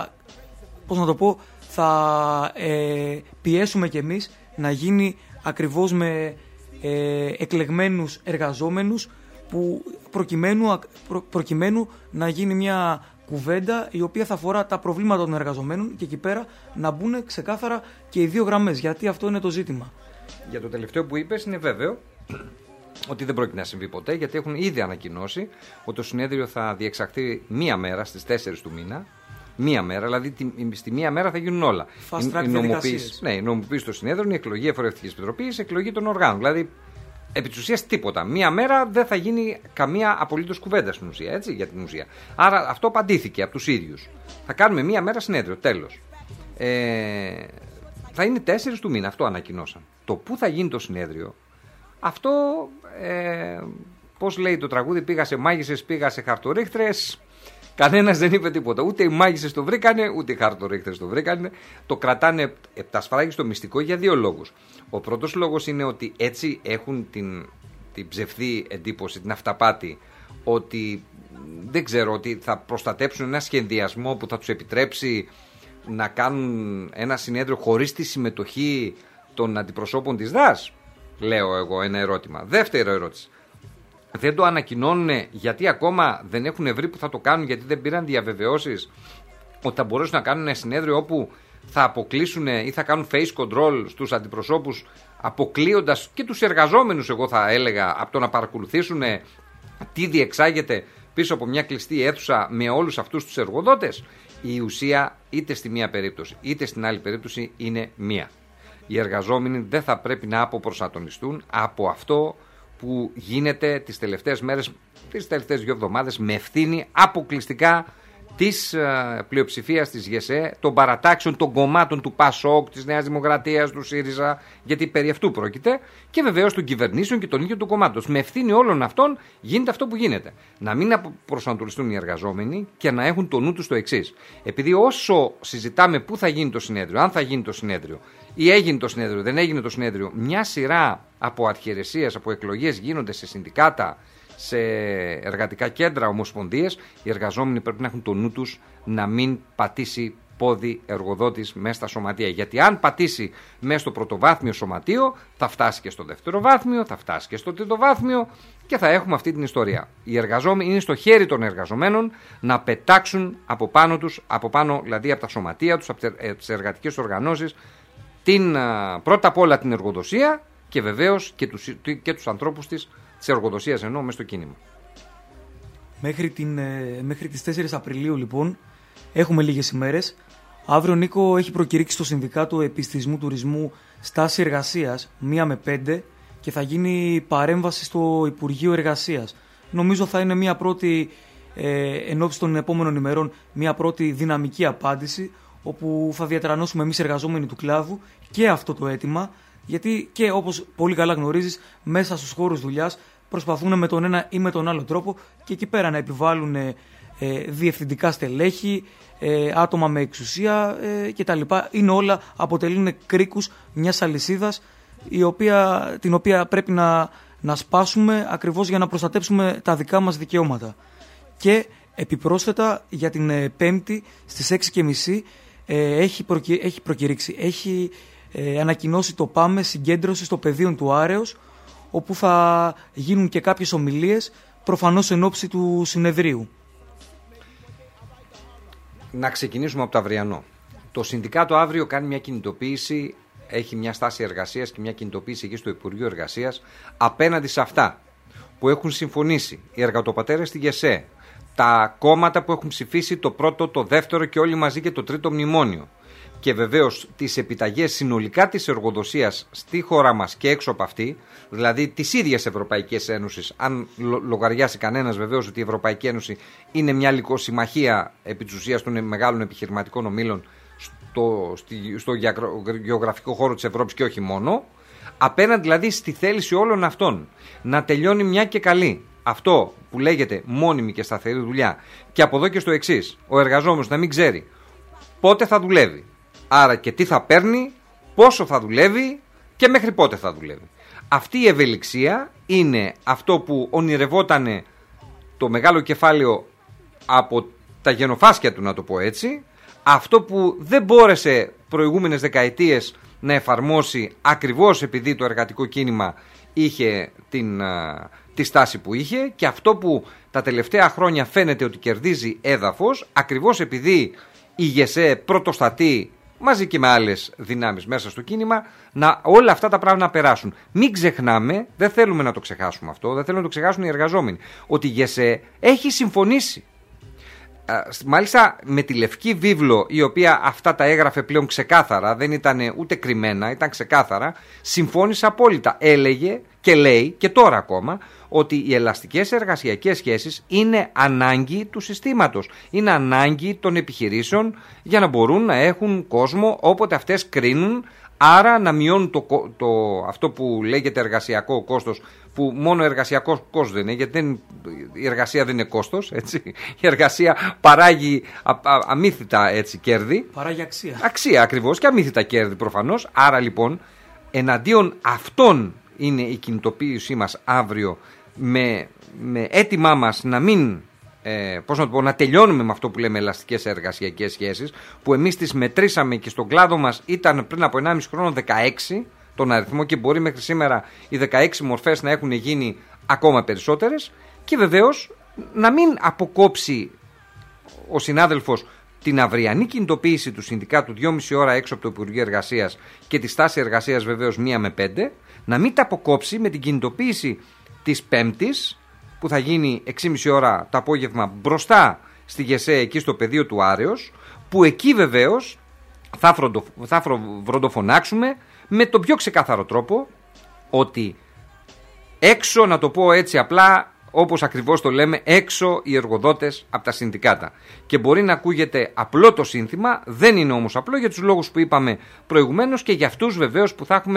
[SPEAKER 2] θα πιέσουμε κι εμείς να γίνει ακριβώς με εκλεγμένους εργαζόμενους, που προκειμένου να γίνει μια κουβέντα η οποία θα αφορά τα προβλήματα των εργαζομένων και εκεί πέρα να μπουν ξεκάθαρα και οι δύο γραμμές, γιατί αυτό είναι το ζήτημα.
[SPEAKER 3] Για το τελευταίο που είπες, είναι βέβαιο ότι δεν πρόκειται να συμβεί ποτέ, γιατί έχουν ήδη ανακοινώσει ότι το συνέδριο θα διεξαχθεί μία μέρα στις 4 του μήνα. Μία μέρα, δηλαδή στη μία μέρα θα γίνουν όλα.
[SPEAKER 2] Η
[SPEAKER 3] νομοποίηση των συνέδριων, η εκλογή Εφορευτικής Επιτροπής, η εκλογή των οργάνων. Δηλαδή, επί της ουσίας τίποτα. Μία μέρα δεν θα γίνει καμία απολύτως κουβέντα στην ουσία, έτσι, για την ουσία. Άρα αυτό απαντήθηκε από τους ίδιους. Θα κάνουμε μία μέρα συνέδριο, τέλος. Θα είναι 4 του μήνα, αυτό ανακοινώσαν. Το πού θα γίνει το συνέδριο, αυτό, πώς λέει το τραγούδι, πήγα σε μάγισσες, πήγα σε χαρτορίχτρες. Κανένας δεν είπε τίποτα. Ούτε οι μάγισσες το βρήκανε, ούτε οι χαρτορίχτρες το βρήκανε. Το κρατάνε επτασφράγιστο μυστικό για δύο λόγους. Ο πρώτος λόγος είναι ότι έτσι έχουν την ψευδή εντύπωση, την αυταπάτη, ότι δεν ξέρω, ότι θα προστατέψουν ένα σχεδιασμό που θα τους επιτρέψει να κάνουν ένα συνέδριο χωρίς τη συμμετοχή των αντιπροσώπων της ΔΑΣ. Λέω εγώ ένα ερώτημα. Δεύτερη ερώτηση. Δεν το ανακοινώνουν γιατί ακόμα δεν έχουν βρει που θα το κάνουν, γιατί δεν πήραν διαβεβαιώσεις ότι θα μπορέσουν να κάνουν ένα συνέδριο όπου θα αποκλείσουν ή θα κάνουν face control στους αντιπροσώπους, αποκλείοντας και τους εργαζόμενους, εγώ θα έλεγα, από το να παρακολουθήσουν τι διεξάγεται πίσω από μια κλειστή αίθουσα με όλους αυτούς τους εργοδότες. Η ουσία είτε στη μία περίπτωση είτε στην άλλη περίπτωση είναι μία. Οι εργαζόμενοι δεν θα πρέπει να αποπροσανατολιστούν από αυτό που γίνεται τις τελευταίες μέρες, τις τελευταίες 2 εβδομάδες, με ευθύνη αποκλειστικά της πλειοψηφίας της ΓΕΣΕ, των παρατάξεων, των κομμάτων του ΠΑΣΟΚ, της Νέας Δημοκρατίας, του ΣΥΡΙΖΑ, γιατί περί αυτού πρόκειται, και βεβαίως των κυβερνήσεων και των ίδιων του κομμάτων. Με ευθύνη όλων αυτών γίνεται αυτό που γίνεται. Να μην προσανατολιστούν οι εργαζόμενοι και να έχουν το νου τους το εξής. Επειδή όσο συζητάμε πού θα γίνει το συνέδριο, αν θα γίνει το συνέδριο, ή έγινε το συνέδριο, δεν έγινε το συνέδριο, μια σειρά από αρχιερεσίες, από εκλογές γίνονται σε συνδικάτα, σε εργατικά κέντρα, ομοσπονδίες. Οι εργαζόμενοι πρέπει να έχουν το νου τους να μην πατήσει πόδι εργοδότης μέσα στα σωματεία. Γιατί αν πατήσει μέσα στο πρωτοβάθμιο σωματείο, θα φτάσει και στο δεύτερο βάθμιο, θα φτάσει και στο τρίτο βάθμιο και θα έχουμε αυτή την ιστορία. Οι εργαζόμενοι, είναι στο χέρι των εργαζομένων να πετάξουν από πάνω τους, από πάνω δηλαδή από τα σωματεία τους, από τις εργατικές οργανώσεις, πρώτα απ' όλα την εργοδοσία και βεβαίως και τους ανθρώπους της εργοδοσίας, εννοώ, μέσα στο κίνημα.
[SPEAKER 2] Μέχρι τις 4 Απριλίου λοιπόν έχουμε λίγες ημέρες. Αύριο, Νίκο, έχει προκηρύξει το Συνδικάτο Επιστημισμού Τουρισμού στάση εργασίας 1 με 5 και θα γίνει παρέμβαση στο Υπουργείο Εργασίας. Νομίζω θα είναι μια πρώτη, εν ώψη των επόμενων ημερών, μια πρώτη δυναμική απάντηση, όπου θα διατρανώσουμε εμείς εργαζόμενοι του κλάδου και αυτό το αίτημα, γιατί και όπως πολύ καλά γνωρίζεις, μέσα στους χώρους δουλειάς προσπαθούν με τον ένα ή με τον άλλο τρόπο και εκεί πέρα να επιβάλλουν διευθυντικά στελέχη, άτομα με εξουσία κτλ. Είναι όλα, αποτελούν κρίκους μιας αλυσίδας την οποία πρέπει να σπάσουμε ακριβώς για να προστατέψουμε τα δικά μας δικαιώματα. Και επιπρόσθετα για την Πέμπτη στις 6:30 έχει προκηρύξει, έχει ανακοινώσει το ΠΑΜΕ συγκέντρωση στο πεδίο του Άρεως, όπου θα γίνουν και κάποιες ομιλίες, προφανώς εν ώψη του συνεδρίου.
[SPEAKER 3] Να ξεκινήσουμε από το αυριανό. Το Συνδικάτο αύριο κάνει μια κινητοποίηση, έχει μια στάση εργασίας και μια κινητοποίηση εκεί στο Υπουργείο Εργασίας απέναντι σε αυτά που έχουν συμφωνήσει οι εργατοπατέρες στη ΓΕΣΕ, τα κόμματα που έχουν ψηφίσει το πρώτο, το δεύτερο και όλοι μαζί και το τρίτο μνημόνιο, και βεβαίως τις επιταγές συνολικά της εργοδοσίας στη χώρα μας και έξω από αυτή, δηλαδή τις ίδιες Ευρωπαϊκές Ένωσης, αν λογαριάσει κανένας βεβαίως ότι η Ευρωπαϊκή Ένωση είναι μια λυκοσυμμαχία επί της ουσίας των μεγάλων επιχειρηματικών ομίλων στο γεωγραφικό χώρο της Ευρώπης και όχι μόνο, απέναντι δηλαδή στη θέληση όλων αυτών να τελειώνει μια και καλή αυτό που λέγεται μόνιμη και σταθερή δουλειά, και από εδώ και στο εξής, ο εργαζόμενος να μην ξέρει πότε θα δουλεύει, άρα και τι θα παίρνει, πόσο θα δουλεύει και μέχρι πότε θα δουλεύει. Αυτή η ευελιξία είναι αυτό που ονειρευότανε το μεγάλο κεφάλαιο από τα γενοφάσκια του, να το πω έτσι, αυτό που δεν μπόρεσε προηγούμενες δεκαετίες να εφαρμόσει ακριβώς επειδή το εργατικό κίνημα είχε τη στάση που είχε, και αυτό που τα τελευταία χρόνια φαίνεται ότι κερδίζει έδαφος ακριβώς επειδή η ΓΕΣΕ πρωτοστατεί μαζί και με άλλες δυνάμεις μέσα στο κίνημα, να όλα αυτά τα πράγματα να περάσουν. Μην ξεχνάμε, δεν θέλουμε να το ξεχάσουμε αυτό, δεν θέλουν να το ξεχάσουν οι εργαζόμενοι, ότι η ΓΕΣΕ έχει συμφωνήσει. Μάλιστα με τη Λευκή Βίβλο, η οποία αυτά τα έγραφε πλέον ξεκάθαρα, δεν ήταν ούτε κρυμμένα, ήταν ξεκάθαρα, συμφώνησε απόλυτα. Έλεγε και λέει και τώρα ακόμα ότι οι ελαστικές εργασιακές σχέσεις είναι ανάγκη του συστήματος, είναι ανάγκη των επιχειρήσεων για να μπορούν να έχουν κόσμο όποτε αυτές κρίνουν, άρα να μειώνουν αυτό που λέγεται εργασιακό κόστος, που μόνο εργασιακό κόστος δεν είναι, γιατί η εργασία δεν είναι κόστος, έτσι. Η εργασία παράγει αμύθιτα έτσι, κέρδη.
[SPEAKER 2] Παράγει αξία.
[SPEAKER 3] Αξία ακριβώς, και αμύθιτα κέρδη προφανώς. Άρα λοιπόν εναντίον αυτών είναι η κινητοποίησή μας αύριο, με έτοιμά μας να μην... να τελειώνουμε με αυτό που λέμε ελαστικές εργασιακές σχέσεις, που εμείς τις μετρήσαμε και στον κλάδο μας ήταν πριν από 1,5 χρόνο 16 τον αριθμό, και μπορεί μέχρι σήμερα οι 16 μορφές να έχουν γίνει ακόμα περισσότερες, και βεβαίως να μην αποκόψει ο συνάδελφος την αυριανή κινητοποίηση του συνδικάτου 2,5 ώρα έξω από το Υπουργείο Εργασίας και τη στάση εργασίας βεβαίως 1 με 5, να μην τα αποκόψει με την κινητοποίηση της Πέμπτης, που θα γίνει 6,5 ώρα το απόγευμα μπροστά στη ΓΕΣΕ, εκεί στο πεδίο του Άρεως, που εκεί βεβαίως θα βροντοφωνάξουμε με τον πιο ξεκάθαρο τρόπο ότι έξω, να το πω έτσι απλά, όπως ακριβώς το λέμε, έξω οι εργοδότες από τα συνδικάτα. Και μπορεί να ακούγεται απλό το σύνθημα, δεν είναι όμως απλό για τους λόγους που είπαμε προηγουμένως, και για αυτούς βεβαίως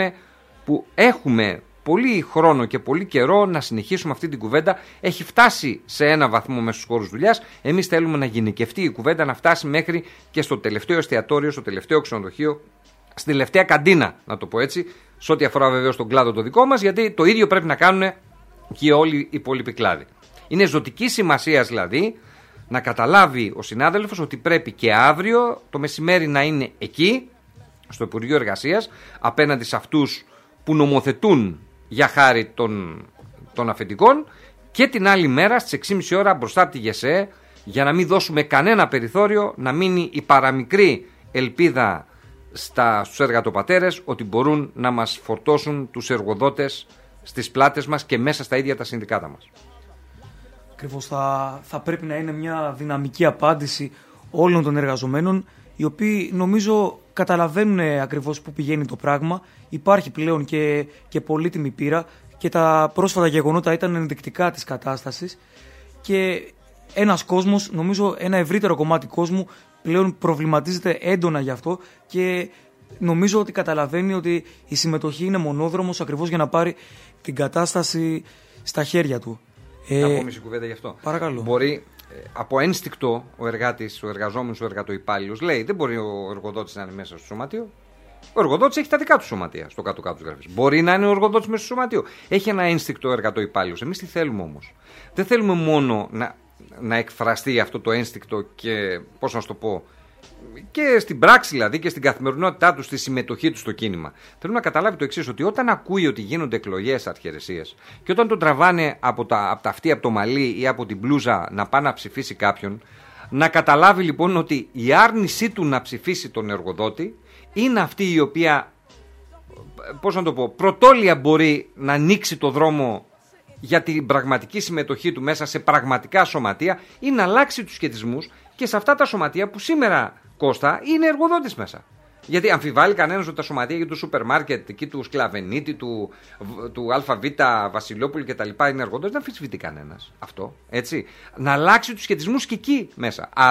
[SPEAKER 3] που έχουμε πολύ χρόνο και πολύ καιρό να συνεχίσουμε αυτή την κουβέντα. Έχει φτάσει σε ένα βαθμό μέσα στους χώρους δουλειάς. Εμείς θέλουμε να γυναικευτεί η κουβέντα, να φτάσει μέχρι και στο τελευταίο εστιατόριο, στο τελευταίο ξενοδοχείο, στην τελευταία καντίνα, να το πω έτσι, σε ό,τι αφορά βεβαίως τον κλάδο το δικό μας, γιατί το ίδιο πρέπει να κάνουν και όλοι οι υπόλοιποι κλάδοι. Είναι ζωτική σημασία δηλαδή να καταλάβει ο συνάδελφος ότι πρέπει και αύριο το μεσημέρι να είναι εκεί, στο Υπουργείο Εργασίας, απέναντι σε αυτούς που νομοθετούν για χάρη των αφεντικών, και την άλλη μέρα στις 6,5 ώρα μπροστά από τη ΓΕΣΕ, για να μην δώσουμε κανένα περιθώριο να μείνει η παραμικρή ελπίδα στους εργατοπατέρες ότι μπορούν να μας φορτώσουν τους εργοδότες στις πλάτες μας και μέσα στα ίδια τα συνδικάτα μας.
[SPEAKER 2] Ακριβώς, θα πρέπει να είναι μια δυναμική απάντηση όλων των εργαζομένων, οι οποίοι νομίζω καταλαβαίνουν ακριβώς που πηγαίνει το πράγμα. Υπάρχει πλέον και πολύτιμη πείρα, και τα πρόσφατα γεγονότα ήταν ενδεικτικά της κατάστασης, και ένας κόσμος, νομίζω ένα ευρύτερο κομμάτι κόσμου, πλέον προβληματίζεται έντονα γι' αυτό, και νομίζω ότι καταλαβαίνει ότι η συμμετοχή είναι μονόδρομος ακριβώς για να πάρει την κατάσταση στα χέρια του.
[SPEAKER 3] Να πω μισή κουβέντα γι' αυτό.
[SPEAKER 2] Παρακαλώ.
[SPEAKER 3] Μπορεί από ένστικτο ο εργάτης, ο εργαζόμενος, ο εργατοϊπάλληλος λέει δεν μπορεί ο εργοδότης να είναι μέσα στο σωματείο. Ο εργοδότης έχει τα δικά του σωματεία στο κάτω-κάτω της γραφής. Μπορεί να είναι ο εργοδότης μέσα στο σωματείο. Έχει ένα ένστικτο εργατοϊπάλληλος. Εμείς τι θέλουμε όμως? Δεν θέλουμε μόνο να εκφραστεί αυτό το ένστικτο και πώς να σου το πω, και στην πράξη δηλαδή και στην καθημερινότητά του, στη συμμετοχή του στο κίνημα. Θέλουμε να καταλάβει το εξής, ότι όταν ακούει ότι γίνονται εκλογές, αρχαιρεσίες, και όταν τον τραβάνε από τα αυτιά, από το μαλλί ή από την μπλούζα να πάει να ψηφίσει κάποιον, να καταλάβει λοιπόν ότι η άρνησή του να ψηφίσει τον εργοδότη είναι αυτή η οποία, πώς να το πω, πρωτόλια μπορεί να ανοίξει το δρόμο για την πραγματική συμμετοχή του μέσα σε πραγματικά σωματεία, ή να αλλάξει τους σχετισμούς και σε αυτά τα σωματεία που σήμερα, Κώστα, είναι εργοδότης μέσα. Γιατί αμφιβάλλει κανένας ότι τα σωματεία για του σούπερ μάρκετ, εκεί του Σκλαβενίτη, του ΑΒ Βασιλόπουλου κτλ. Είναι εργοδότης, δεν αμφισβητεί κανένας αυτό. Έτσι. Να αλλάξει τους σχετισμούς και εκεί μέσα. Άρα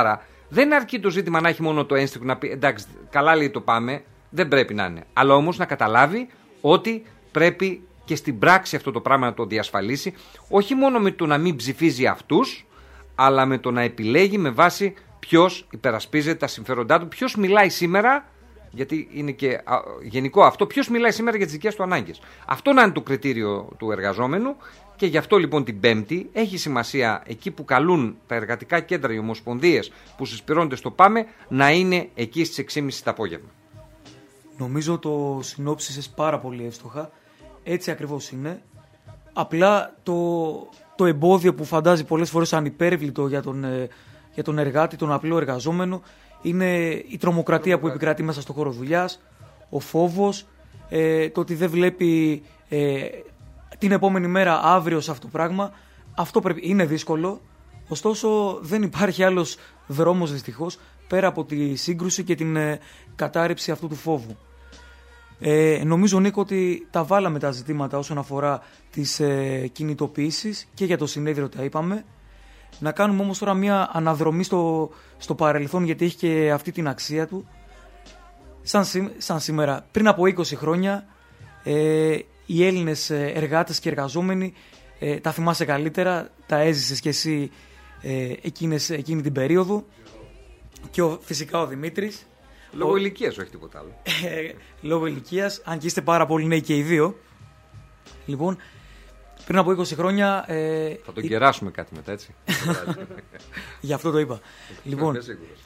[SPEAKER 3] Δεν αρκεί το ζήτημα να έχει μόνο το ένστικτο να πει εντάξει, καλά λέει το πάμε, δεν πρέπει να είναι. Αλλά όμως να καταλάβει ότι πρέπει και στην πράξη αυτό το πράγμα να το διασφαλίσει, όχι μόνο με το να μην ψηφίζει αυτούς, αλλά με το να επιλέγει με βάση ποιος υπερασπίζεται τα συμφέροντά του, ποιος μιλάει σήμερα, γιατί είναι και γενικό αυτό, ποιος μιλάει σήμερα για τις δικές του ανάγκες. Αυτό να είναι το κριτήριο του εργαζόμενου και γι' αυτό λοιπόν την Πέμπτη έχει σημασία εκεί που καλούν τα εργατικά κέντρα, οι ομοσπονδίες που συσπηρώνονται στο ΠΑΜΕ, να είναι εκεί στις 6.30 το απόγευμα.
[SPEAKER 2] Νομίζω το συνόψισες πάρα πολύ εύστοχα. Έτσι ακριβώς είναι. Απλά το εμπόδιο που φαντάζει πολλές φορές ανυπέρβλητο για τον εργάτη, τον απλό εργαζόμενο, είναι η τρομοκρατία που επικρατεί μέσα στο χώρο δουλειάς, ο φόβος, το ότι δεν βλέπει την επόμενη μέρα αύριο σε αυτό το πράγμα. Αυτό είναι δύσκολο, ωστόσο δεν υπάρχει άλλος δρόμος δυστυχώς πέρα από τη σύγκρουση και την κατάρριψη αυτού του φόβου. Νομίζω, Νίκο, ότι τα βάλαμε τα ζητήματα όσον αφορά τις κινητοποιήσεις και για το συνέδριο τα είπαμε. Να κάνουμε όμως τώρα μια αναδρομή στο παρελθόν, γιατί έχει και αυτή την αξία του. Σαν σήμερα, πριν από 20 χρόνια, οι Έλληνες εργάτες και εργαζόμενοι, τα θυμάσαι καλύτερα, τα έζησες κι εσύ εκείνη την περίοδο, και φυσικά ο Δημήτρης.
[SPEAKER 3] Λόγω ηλικίας, όχι τίποτα άλλο.
[SPEAKER 2] Λόγω ηλικίας, αν και είστε πάρα πολύ νέοι και οι δύο. Λοιπόν, πριν από 20 χρόνια...
[SPEAKER 3] θα τον κεράσουμε κάτι μετά, έτσι.
[SPEAKER 2] Γι' αυτό το είπα. Λοιπόν,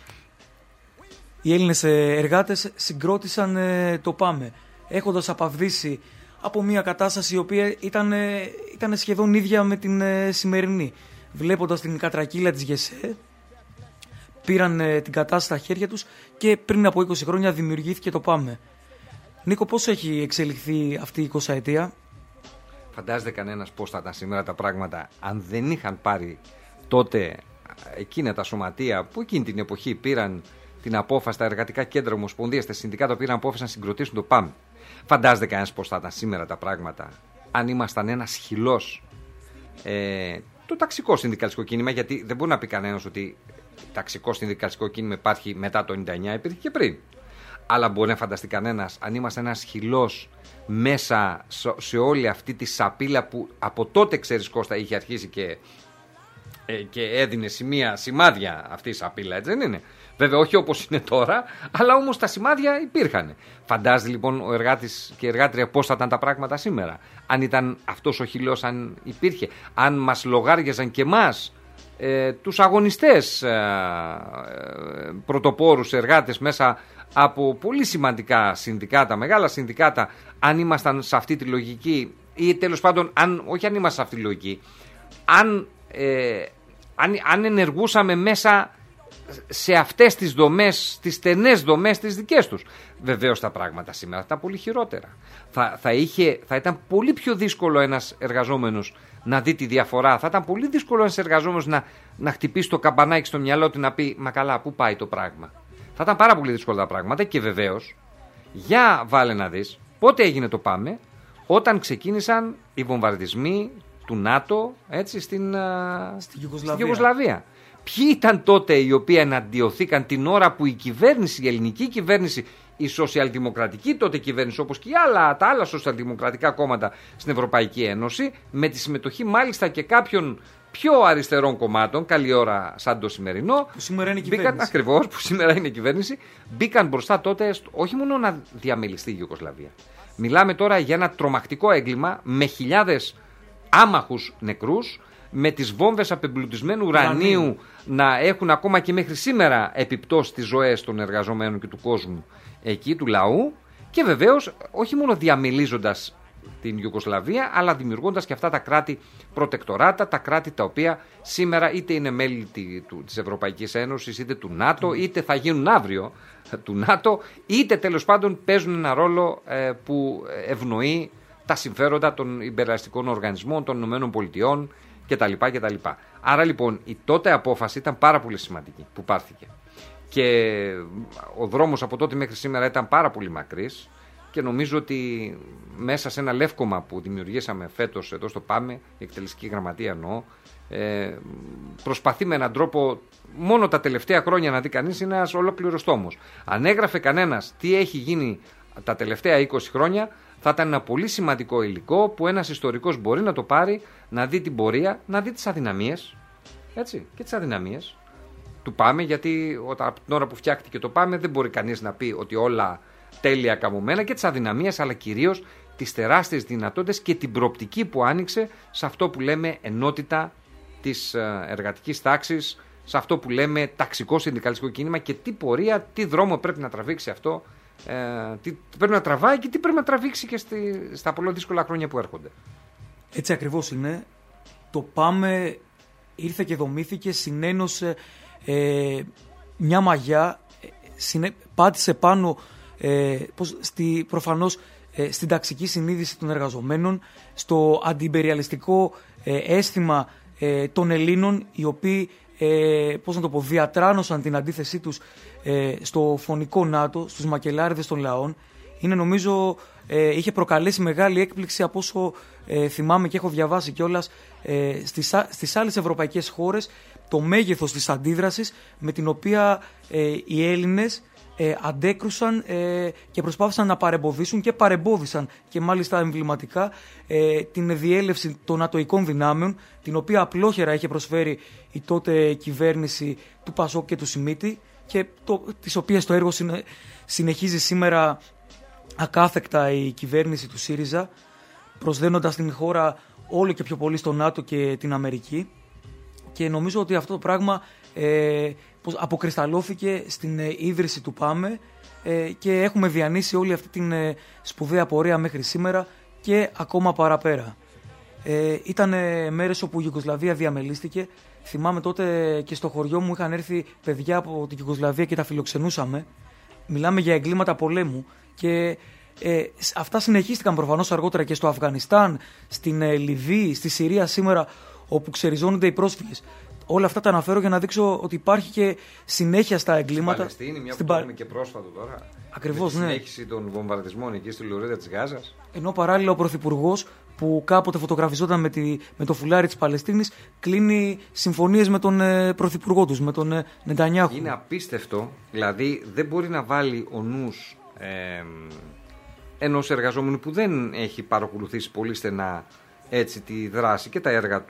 [SPEAKER 2] οι Έλληνες εργάτες συγκρότησαν το ΠΑΜΕ, έχοντας απαυδίσει από μια κατάσταση η οποία ήταν σχεδόν ίδια με την σημερινή. Βλέποντας την κατρακύλα της ΓΕΣΕ, πήραν την κατάσταση στα χέρια τους και πριν από 20 χρόνια δημιουργήθηκε το ΠΑΜΕ. Νίκο, πώς έχει εξελιχθεί αυτή η 20 ετία?
[SPEAKER 3] Φαντάζεται κανένας πώς θα ήταν σήμερα τα πράγματα αν δεν είχαν πάρει τότε εκείνα τα σωματεία που εκείνη την εποχή πήραν την απόφαση, τα εργατικά κέντρα, ομοσπονδίες, τα συνδικάτα πήραν απόφαση να συγκροτήσουν το ΠΑΜΕ. Φαντάζεται κανένας πώς θα ήταν σήμερα τα πράγματα αν ήμασταν ένας χυλός το ταξικό συνδικαλιστικό κίνημα, γιατί δεν μπορεί να πει κανένας ότι ταξικό συνδικαλιστικό κίνημα υπάρχει μετά το 99, υπήρχε και πριν. Αλλά μπορεί να φανταστεί κανένας αν είμαστε ένας χυλός μέσα σε όλη αυτή τη σαπίλα που από τότε, ξέρεις Κώστα, είχε αρχίσει και έδινε σημάδια αυτή η σαπίλα, έτσι δεν είναι? Βέβαια όχι όπως είναι τώρα, αλλά όμως τα σημάδια υπήρχαν. Φαντάζεται λοιπόν ο εργάτης και η εργάτρια πώς θα ήταν τα πράγματα σήμερα, αν ήταν αυτός ο χυλός, αν υπήρχε, αν μας λογάριαζαν και εμάς τους αγωνιστές πρωτοπόρους εργάτες μέσα από πολύ σημαντικά συνδικάτα, μεγάλα συνδικάτα, αν ήμασταν σε αυτή τη λογική, ή τέλος πάντων όχι αν ήμασταν σε αυτή τη λογική, αν ενεργούσαμε μέσα σε αυτές τις δομές, τις στενές δομές τις δικές τους. Βεβαίως τα πράγματα σήμερα θα ήταν πολύ χειρότερα. Θα ήταν πολύ πιο δύσκολο ένας εργαζόμενος να δει τη διαφορά. Θα ήταν πολύ δύσκολο ένας εργαζόμενος να χτυπήσει το καμπανάκι στο μυαλό του, να πει μα καλά, πού πάει το πράγμα. Θα ήταν πάρα πολύ δύσκολα τα πράγματα. Και βεβαίως, για βάλε να δεις, πότε έγινε το ΠΑΜΕ? Όταν ξεκίνησαν οι βομβαρδισμοί του ΝΑΤΟ, έτσι, στην Ιουγκοσλαβία. Ποιοι ήταν τότε οι οποίοι εναντιωθήκαν την ώρα που η κυβέρνηση, η ελληνική κυβέρνηση, η σοσιαλδημοκρατική τότε κυβέρνηση, όπως και τα άλλα σοσιαλδημοκρατικά κόμματα στην Ευρωπαϊκή Ένωση, με τη συμμετοχή μάλιστα και κάποιων πιο αριστερών κομμάτων, καλή ώρα σαν το σημερινό,
[SPEAKER 2] που σήμερα είναι κυβέρνηση.
[SPEAKER 3] Ακριβώς, που σήμερα είναι κυβέρνηση, μπήκαν μπροστά τότε όχι μόνο να διαμελιστεί η Ιουγκοσλαβία. Μιλάμε τώρα για ένα τρομακτικό έγκλημα με χιλιάδες άμαχους νεκρούς, με τις βόμβες απεμπλουτισμένου ουρανίου να έχουν ακόμα και μέχρι σήμερα επιπτώσει στις ζωές των εργαζομένων και του κόσμου εκεί, του λαού, και βεβαίως όχι μόνο διαμελίζοντας την Ιουγκοσλαβία, αλλά δημιουργώντας και αυτά τα κράτη προτεκτοράτα, τα κράτη τα οποία σήμερα είτε είναι μέλη της Ευρωπαϊκής Ένωσης, είτε του ΝΑΤΟ, είτε θα γίνουν αύριο του ΝΑΤΟ, είτε τέλος πάντων παίζουν ένα ρόλο που ευνοεί τα συμφέροντα των υπεραστικών οργανισμών των ΗΠΑ κτλ. Άρα λοιπόν η τότε απόφαση ήταν πάρα πολύ σημαντική που πάρθηκε. Και ο δρόμος από τότε μέχρι σήμερα ήταν πάρα πολύ μακρύς. και νομίζω ότι μέσα σε ένα λεύκομα που δημιουργήσαμε φέτος εδώ στο ΠΑΜΕ, η εκτελεστική γραμματεία εννοώ, προσπαθεί με έναν τρόπο, μόνο τα τελευταία χρόνια να δει κανείς, είναι ένας ολόκληρος τόμος. Αν έγραφε κανένας τι έχει γίνει τα τελευταία 20 χρόνια, θα ήταν ένα πολύ σημαντικό υλικό που ένας ιστορικός μπορεί να το πάρει, να δει την πορεία, να δει τις αδυναμίες, έτσι, και τις αδυναμίες του ΠΑΜΕ, γιατί από την ώρα που φτιάχτηκε το ΠΑΜΕ δεν μπορεί κανείς να πει ότι όλα τέλεια καμωμένα, και τις αδυναμίες, αλλά κυρίως τις τεράστιες δυνατότητες και την προοπτική που άνοιξε σε αυτό που λέμε ενότητα της εργατικής τάξης, σε αυτό που λέμε ταξικό συνδικαλιστικό κίνημα, και τι πορεία, τι δρόμο πρέπει να τραβήξει αυτό, τι πρέπει να τραβάει και τι πρέπει να τραβήξει και στα πολύ δύσκολα χρόνια που έρχονται.
[SPEAKER 2] Έτσι ακριβώς είναι. Το ΠΑΜΕ ήρθε και δομήθηκε, συνένωσε μια μαγιά, πάτησε πάνω προφανώς στην ταξική συνείδηση των εργαζομένων, στο αντιιμπεριαλιστικό αίσθημα των Ελλήνων, οι οποίοι διατράνωσαν την αντίθεσή τους στο φωνικό ΝΑΤΟ, στους μακελάριδες των λαών. Είναι, νομίζω, είχε προκαλέσει μεγάλη έκπληξη από όσο θυμάμαι και έχω διαβάσει κιόλας στις άλλες ευρωπαϊκές χώρες, το μέγεθος της αντίδρασης με την οποία οι Έλληνες αντέκρουσαν και προσπάθησαν να παρεμποδίσουν και παρεμπόδισαν, και μάλιστα εμβληματικά, την διέλευση των ατοικών δυνάμεων, την οποία απλόχερα είχε προσφέρει η τότε κυβέρνηση του Πασόκ και του Σιμίτη, και της οποίας το έργο συνεχίζει σήμερα ακάθεκτα η κυβέρνηση του ΣΥΡΙΖΑ, προσδένοντας την χώρα όλο και πιο πολύ στο ΝΑΤΟ και την Αμερική. Και νομίζω ότι αυτό το πράγμα αποκρισταλώθηκε στην ίδρυση του ΠΑΜΕ και έχουμε διανύσει όλη αυτή την σπουδαία πορεία μέχρι σήμερα και ακόμα παραπέρα. Ήταν μέρες όπου η Ιουγκοσλαβία διαμελίστηκε. Θυμάμαι τότε και στο χωριό μου είχαν έρθει παιδιά από την Ιουγκοσλαβία και τα φιλοξενούσαμε. Μιλάμε για εγκλήματα πολέμου και αυτά συνεχίστηκαν προφανώς αργότερα και στο Αφγανιστάν, στην Λιβύη, στη Συρία σήμερα, όπου ξεριζώνονται οι πρόσφυγες. Όλα αυτά τα αναφέρω για να δείξω ότι υπάρχει και συνέχεια στα εγκλήματα.
[SPEAKER 3] Στην Παλαιστίνη, μια που κάνουμε και πρόσφατο τώρα.
[SPEAKER 2] Ακριβώς, ναι.
[SPEAKER 3] Συνέχιση των βομβαρδισμών εκεί στη λωρίδα της Γάζας.
[SPEAKER 2] Ενώ παράλληλα ο Πρωθυπουργός, που κάποτε φωτογραφιζόταν με το φουλάρι της Παλαιστίνης, κλείνει συμφωνίες με τον Πρωθυπουργό τους, με τον Νετανιάχου.
[SPEAKER 3] Είναι απίστευτο, δηλαδή δεν μπορεί να βάλει ο νους ενός εργαζόμενου που δεν έχει παρακολουθήσει πολύ στενά έτσι τη δράση και τα έργα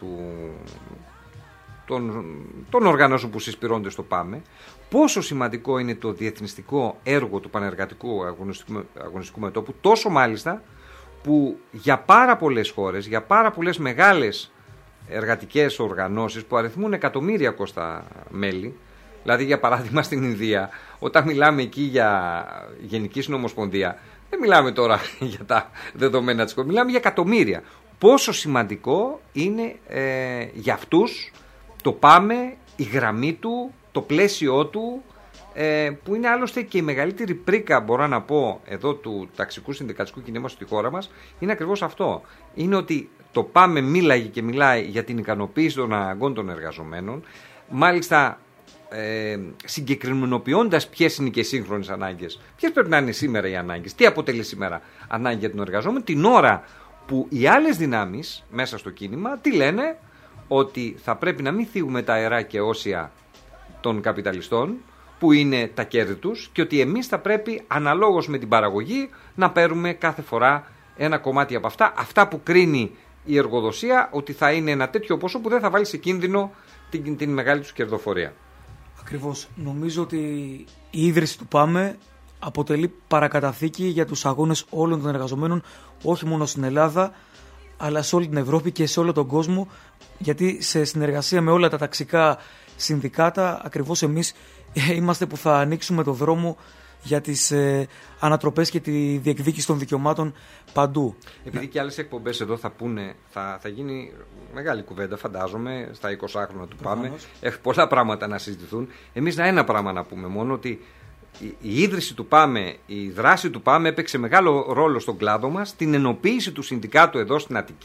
[SPEAKER 3] των οργανώσεων που συσπηρώνται στο ΠΑΜΕ, πόσο σημαντικό είναι το διεθνιστικό έργο του πανεργατικού αγωνιστικού μετώπου, τόσο μάλιστα που για πάρα πολλές χώρες, για πάρα πολλές μεγάλες εργατικές οργανώσεις που αριθμούν εκατομμύρια Κώστα μέλη, δηλαδή για παράδειγμα στην Ινδία, όταν μιλάμε εκεί για Γενική Συνομοσπονδία, δεν μιλάμε τώρα για τα δεδομένα της χώρας, μιλάμε για εκατομμύρια. Πόσο σημαντικό είναι για αυτούς το ΠΑΜΕ, η γραμμή του, το πλαίσιο του, που είναι άλλωστε και η μεγαλύτερη πρίκα, μπορώ να πω, εδώ του ταξικού συνδικαλιστικού κινήματος στη χώρα μας, είναι ακριβώς αυτό. Είναι ότι το ΠΑΜΕ μίλαγε και μιλάει για την ικανοποίηση των αναγκών των εργαζομένων, μάλιστα συγκεκριμενοποιώντας ποιες είναι και οι σύγχρονες ανάγκες, ποιες πρέπει να είναι σήμερα οι ανάγκες, τι αποτελεί σήμερα ανάγκη για τον εργαζόμενο, την ώρα που οι άλλες δυνάμεις μέσα στο κίνημα τι λένε, ότι θα πρέπει να μην θίγουμε τα αερά και όσια των καπιταλιστών που είναι τα κέρδη τους και ότι εμείς θα πρέπει αναλόγως με την παραγωγή να παίρνουμε κάθε φορά ένα κομμάτι από αυτά που κρίνει η εργοδοσία ότι θα είναι ένα τέτοιο ποσό που δεν θα βάλει σε κίνδυνο την μεγάλη τους κερδοφορία.
[SPEAKER 2] Ακριβώς. Νομίζω ότι η ίδρυση του ΠΑΜΕ αποτελεί παρακαταθήκη για τους αγώνες όλων των εργαζομένων, όχι μόνο στην Ελλάδα, αλλά σε όλη την Ευρώπη και σε όλο τον κόσμο, γιατί σε συνεργασία με όλα τα ταξικά συνδικάτα, ακριβώς εμείς είμαστε που θα ανοίξουμε το δρόμο για τις ανατροπές και τη διεκδίκηση των δικαιωμάτων παντού.
[SPEAKER 3] Επειδή και άλλες εκπομπές εδώ θα πούνε, θα γίνει μεγάλη κουβέντα, φαντάζομαι, στα 20 χρόνια του ΠΑΜΕ. Έχει πολλά πράγματα να συζητηθούν. Εμείς ένα πράγμα να πούμε μόνο, ότι η ίδρυση του ΠΑΜΕ, η δράση του ΠΑΜΕ έπαιξε μεγάλο ρόλο στον κλάδο μας, την ενοποίηση του συνδικάτου εδώ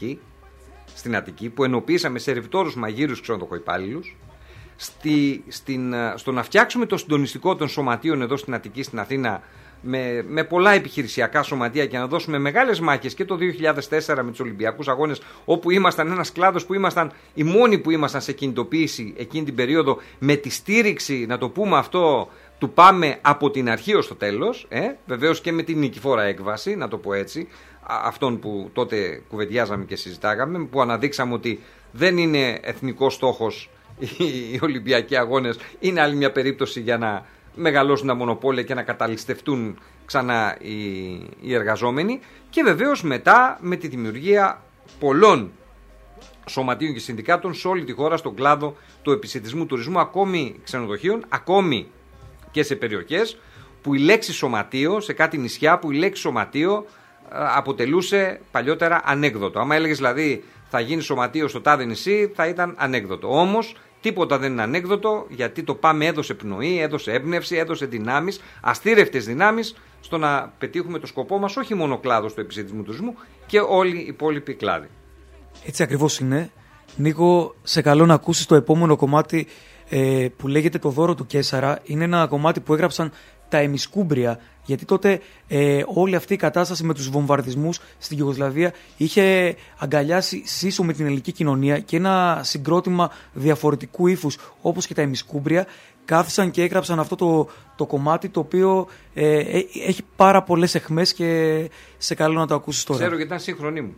[SPEAKER 3] στην Αττική, που ενοποίησαμε σερβιτόρους, μαγείρους, ξενοδοχοϊπάλληλους, στο να φτιάξουμε το συντονιστικό των σωματείων εδώ στην Αττική, στην Αθήνα, με πολλά επιχειρησιακά σωματεία και να δώσουμε μεγάλες μάχες και το 2004 με τους Ολυμπιακούς Αγώνες, όπου ήμασταν ένας κλάδος που ήμασταν οι μόνοι που ήμασταν σε κινητοποίηση εκείνη την περίοδο, με τη στήριξη, να το πούμε αυτό, του Πάμε από την αρχή ως το τέλος, βεβαίως και με την νικηφόρα έκβαση, να το πω έτσι, αυτόν που τότε κουβεντιάζαμε και συζητάγαμε, που αναδείξαμε ότι δεν είναι εθνικός στόχος οι Ολυμπιακοί Αγώνες, είναι άλλη μια περίπτωση για να μεγαλώσουν τα μονοπόλια και να καταλυστευτούν ξανά οι εργαζόμενοι, και βεβαίως μετά με τη δημιουργία πολλών σωματείων και συνδικάτων σε όλη τη χώρα στον κλάδο του επισιτισμού, τουρισμού, ακόμη ξενοδοχείων, ακόμη και σε περιοχές που η λέξη σωματείο, σε κάτι νησιά που η λέξη σωματείο αποτελούσε παλιότερα ανέκδοτο. Άμα έλεγες δηλαδή θα γίνει σωματείο στο τάδε νησί, θα ήταν ανέκδοτο. Όμως τίποτα δεν είναι ανέκδοτο, γιατί το Πάμε έδωσε πνοή, έδωσε έμπνευση, έδωσε δυνάμεις, αστήρευτες δυνάμεις, στο να πετύχουμε το σκοπό μας, όχι μόνο ο κλάδος του επισιτισμού τουρισμού, και όλοι οι υπόλοιποι κλάδοι.
[SPEAKER 2] Έτσι ακριβώς είναι. Νίκο, σε καλώ να ακούσεις το επόμενο κομμάτι που λέγεται «Το δώρο του Κέσαρα». Είναι ένα κομμάτι που έγραψαν τα Εμισκούμπρια, γιατί τότε όλη αυτή η κατάσταση με τους βομβαρδισμούς στην Ιουγκοσλαβία είχε αγκαλιάσει σύσσω με την ελληνική κοινωνία, και ένα συγκρότημα διαφορετικού ύφους όπως και τα Εμισκούμπρια κάθισαν και έγραψαν αυτό το κομμάτι, το οποίο έχει πάρα πολλές αιχμές, και σε καλώ να το ακούσεις τώρα.
[SPEAKER 3] Ξέρω, γιατί ήταν σύγχρονή μου.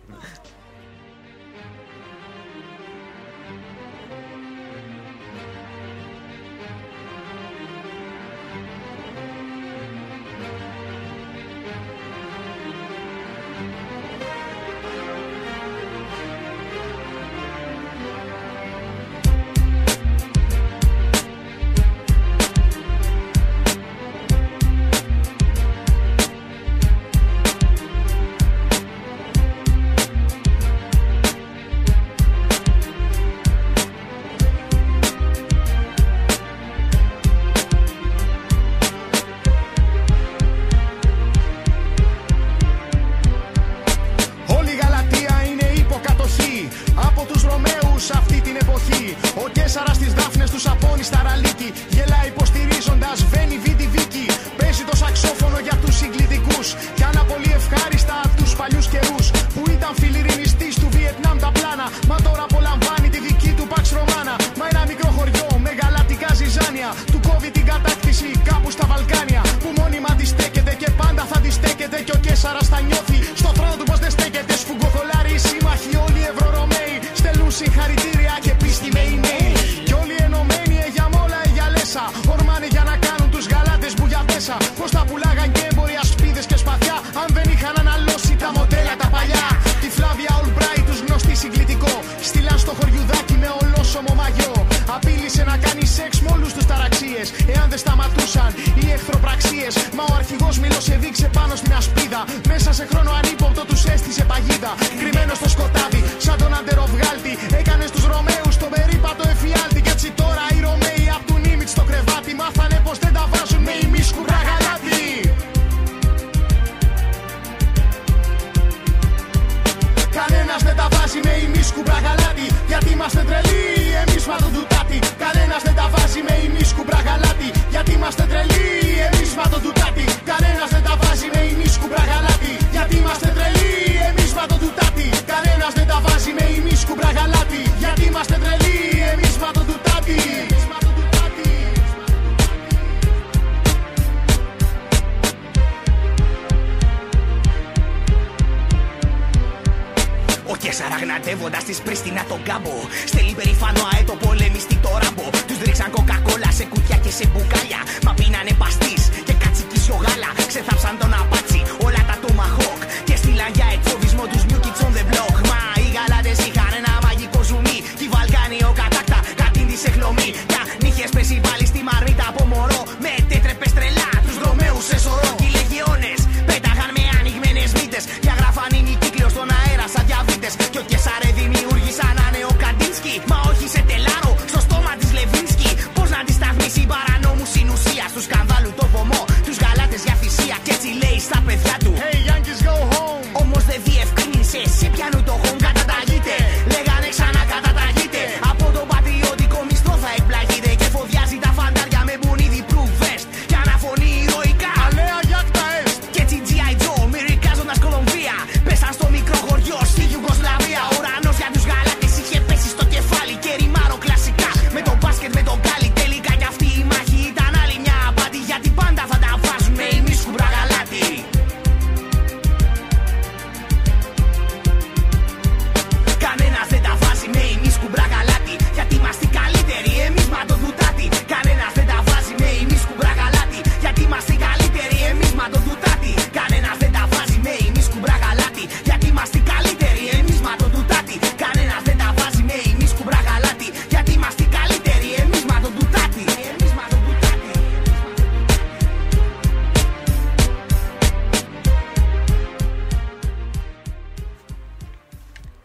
[SPEAKER 4] Σαραγνατεύοντας της Πρίστινα τον κάμπο. Στέλνει περήφανο αέτο πολεμιστή το ράμπο. Τους ρίξαν κοκακόλα σε κουτιά και σε μπουκάλια. Μα πίνανε παστίς και κατσικίσιο γάλα. Ξεθάψαν τον απάτσι, όλα τα τομαχόκ. Και στείλαν για εκφοβισμό τους new kids on the block. Μα οι γαλάτες είχαν ένα μαγικό ζουμί. Κι οι Βαλκάνοι ο κατάκτα κάτι της εχλωμή. Κι αν είχες πέσει πάλι στη μαρμίτα από μωρό, με τέτρεπες τρελά τους Ρωμαίους σε σωρό. Κι οι λεγιώνες πέταγαν με ανοιγμένες μύτες. Διαγράφαν ημικύκλιο στον αέρα σαν διαβήτες. Κι ο Κεσάρε δημιούργησαν ένα νέο Καντίνσκι. Μα όχι σε τελάρο, στο στόμα της Λεβίνσκι. Πώς να αντισταθμίσει παρανόμους συνουσίας του σκανδάλου το βωμό, τους γαλάτες για θυσία. Κι έτσι λέει στα παιδιά του,
[SPEAKER 5] Hey Yankees go home.
[SPEAKER 4] όμως δεν διευκρίνησε σε ποιανού το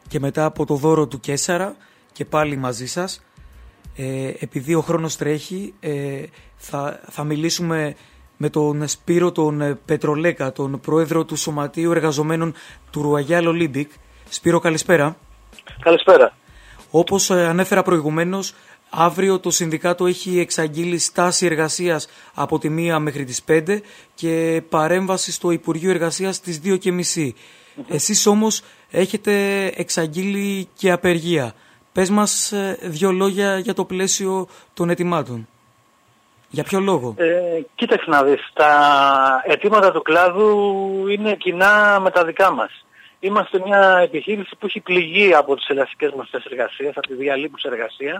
[SPEAKER 2] και μετά από το δώρο του Κέσσαρα και πάλι μαζί σας. Επειδή ο χρόνος τρέχει, θα μιλήσουμε με τον Σπύρο τον Πετρολέκα, τον πρόεδρο του Σωματείου Εργαζομένων του Royal Olympic. Σπύρο, καλησπέρα.
[SPEAKER 5] Καλησπέρα.
[SPEAKER 2] Όπως ανέφερα προηγουμένως, αύριο το Συνδικάτο έχει εξαγγείλει στάση εργασίας από τη 1 μέχρι τις 5 και παρέμβαση στο Υπουργείο Εργασίας στις 2:30. Εσείς όμως έχετε εξαγγείλει και απεργία. Πες μας 2 λόγια για το πλαίσιο των αιτημάτων. Για ποιο λόγο?
[SPEAKER 5] Κοίταξε να δεις, τα αιτήματα του κλάδου είναι κοινά με τα δικά μας. Είμαστε μια επιχείρηση που έχει πληγεί από τις ελαστικές μας θέσεις εργασίας, από τη διαλείπουσα εργασία.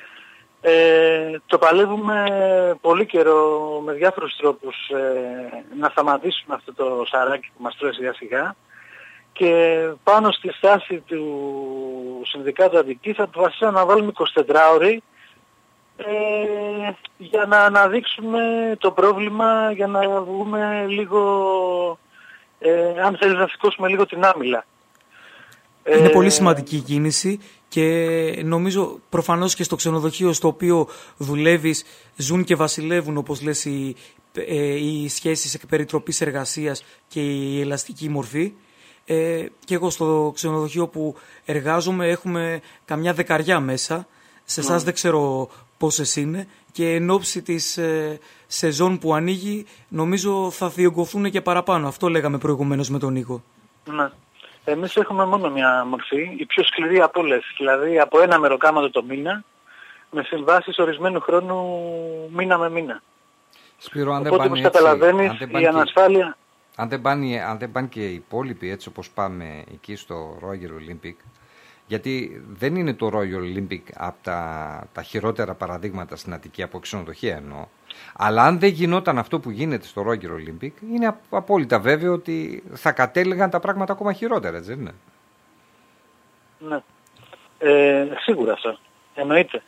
[SPEAKER 5] Το παλεύουμε πολύ καιρό με διάφορους τρόπους να σταματήσουμε αυτό το σαράκι που μας τρώει σιγά σιγά, και πάνω στη στάση του Συνδικάτου Αττικής θα αποφασίσαμε να βάλουμε 24 ώρες για να αναδείξουμε το πρόβλημα, για να βγούμε λίγο, αν θέλεις, να σηκώσουμε λίγο την άμυλα.
[SPEAKER 2] Είναι πολύ σημαντική η κίνηση και νομίζω προφανώς και στο ξενοδοχείο στο οποίο δουλεύεις ζουν και βασιλεύουν, όπως λες, οι σχέσεις περιτροπής εργασίας και η ελαστική μορφή. Και εγώ στο ξενοδοχείο που εργάζομαι έχουμε καμιά 10 μέσα. Σε εσάς δεν ξέρω πόσες είναι, και εν ώψη της σεζόν που ανοίγει νομίζω θα διωγγωθούν και παραπάνω. Αυτό λέγαμε προηγουμένως με τον Νίκο.
[SPEAKER 5] Ναι. Εμείς έχουμε μόνο μια μορφή, η πιο σκληρή από όλες, δηλαδή από 1 μεροκάματο το μήνα, με συμβάσεις ορισμένου χρόνου μήνα με μήνα.
[SPEAKER 3] Σπύρο, αν
[SPEAKER 5] οπότε, όπως καταλαβαίνεις, η ανασφάλεια...
[SPEAKER 3] Αν δεν πάνε και οι υπόλοιποι έτσι όπως πάμε εκεί στο Royal Olympic, γιατί δεν είναι το Royal Olympic από τα χειρότερα παραδείγματα στην Αττική, από ξενοδοχεία εννοώ, αλλά αν δεν γινόταν αυτό που γίνεται στο Royal Olympic, είναι απόλυτα βέβαιο ότι θα κατέληγαν τα πράγματα ακόμα χειρότερα, έτσι δεν είναι?
[SPEAKER 5] Ναι. Σίγουρα αυτό. Εννοείται.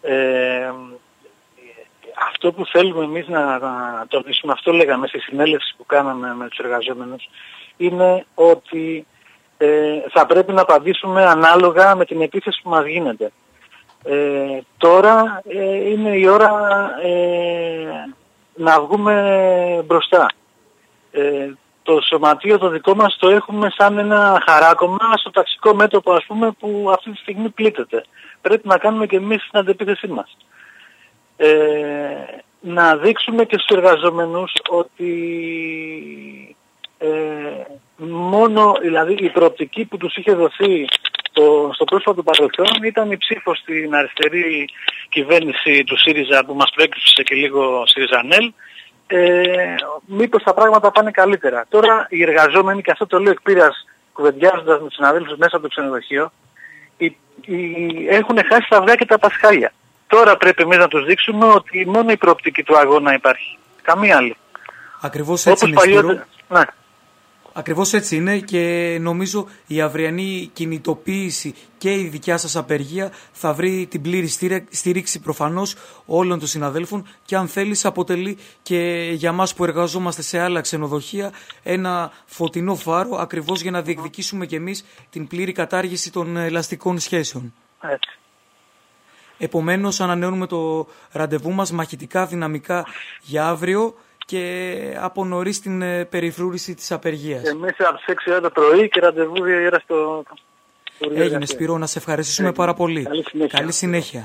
[SPEAKER 5] Αυτό που θέλουμε εμείς να τονίσουμε, αυτό λέγαμε στη συνέλευση που κάναμε με τους εργαζόμενους, είναι ότι θα πρέπει να απαντήσουμε ανάλογα με την επίθεση που μας γίνεται. Τώρα είναι η ώρα να βγούμε μπροστά. Το σωματείο το δικό μας το έχουμε σαν ένα χαράκωμα στο ταξικό μέτωπο, ας πούμε, που αυτή τη στιγμή πλήττεται. Πρέπει να κάνουμε και εμείς την αντεπίθεσή μας. Να δείξουμε και στους εργαζόμενους ότι μόνο, δηλαδή η προοπτική που τους είχε δοθεί στο πρόσφατο παρελθόν ήταν η ψήφος στην αριστερή κυβέρνηση του ΣΥΡΙΖΑ που μας προέκυψε και λίγο ΣΥΡΙΖΑΝΕΛ. Μήπως τα πράγματα πάνε καλύτερα. Τώρα οι εργαζόμενοι, και αυτό το λέω εκ πείρας κουβεντιάζοντας με τους συναδέλφους μέσα από το ξενοδοχείο, έχουν χάσει τα αυγά και τα πασχάλια. Τώρα πρέπει εμείς να τους δείξουμε ότι μόνο η προοπτική του αγώνα υπάρχει. Καμία άλλη.
[SPEAKER 2] Ακριβώς έτσι είναι,
[SPEAKER 5] παλιότερα... Ναι.
[SPEAKER 2] Ακριβώς έτσι είναι, και νομίζω η αυριανή κινητοποίηση και η δικιά σας απεργία θα βρει την πλήρη στήριξη προφανώς όλων των συναδέλφων, και αν θέλεις αποτελεί και για μας που εργαζόμαστε σε άλλα ξενοδοχεία ένα φωτεινό φάρο, ακριβώς για να διεκδικήσουμε και εμείς την πλήρη κατάργηση των ελαστικών σχέσεων.
[SPEAKER 5] Έτσι.
[SPEAKER 2] Επομένως ανανεώνουμε το ραντεβού μας μαχητικά, δυναμικά για αύριο και από νωρίς την περιφρούρηση της απεργίας.
[SPEAKER 5] Εμείς από τις 6 ώρα το πρωί και ραντεβού 2 ώρα στο...
[SPEAKER 2] Έγινε, Σπύρο, να σε ευχαριστήσουμε πάρα πολύ. Καλή συνέχεια.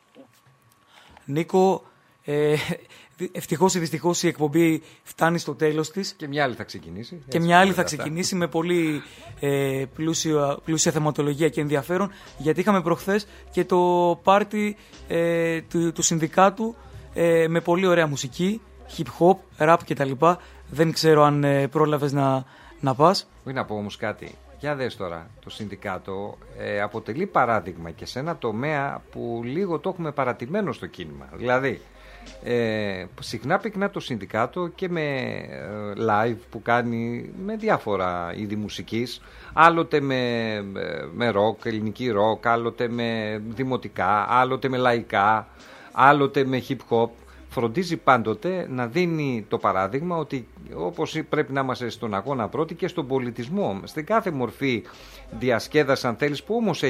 [SPEAKER 2] Νίκο, ευτυχώς ή δυστυχώς η εκπομπή φτάνει στο τέλος της.
[SPEAKER 3] Και μια άλλη θα ξεκινήσει.
[SPEAKER 2] Και μια άλλη θα ξεκινήσει με πολύ πλούσια θεματολογία και ενδιαφέρον, γιατί είχαμε προχθές και το πάρτι του συνδικάτου με πολύ ωραία μουσική, hip hop, rap κτλ. Δεν ξέρω αν πρόλαβες να πας.
[SPEAKER 3] Μην να πω όμως κάτι. Για δες τώρα, το συνδικάτο αποτελεί παράδειγμα και σε ένα τομέα που λίγο το έχουμε παρατημένο στο κίνημα. Δηλαδή, συχνά πυκνά το συνδικάτο και με live που κάνει με διάφορα είδη μουσικής, άλλοτε με ροκ, ελληνική ροκ, άλλοτε με δημοτικά, άλλοτε με λαϊκά, άλλοτε με hip hop. φροντίζει πάντοτε να δίνει το παράδειγμα ότι όπως πρέπει να είμαστε στον αγώνα πρώτοι και στον πολιτισμό, στην κάθε μορφή διασκέδαση αν θέλεις, που όμως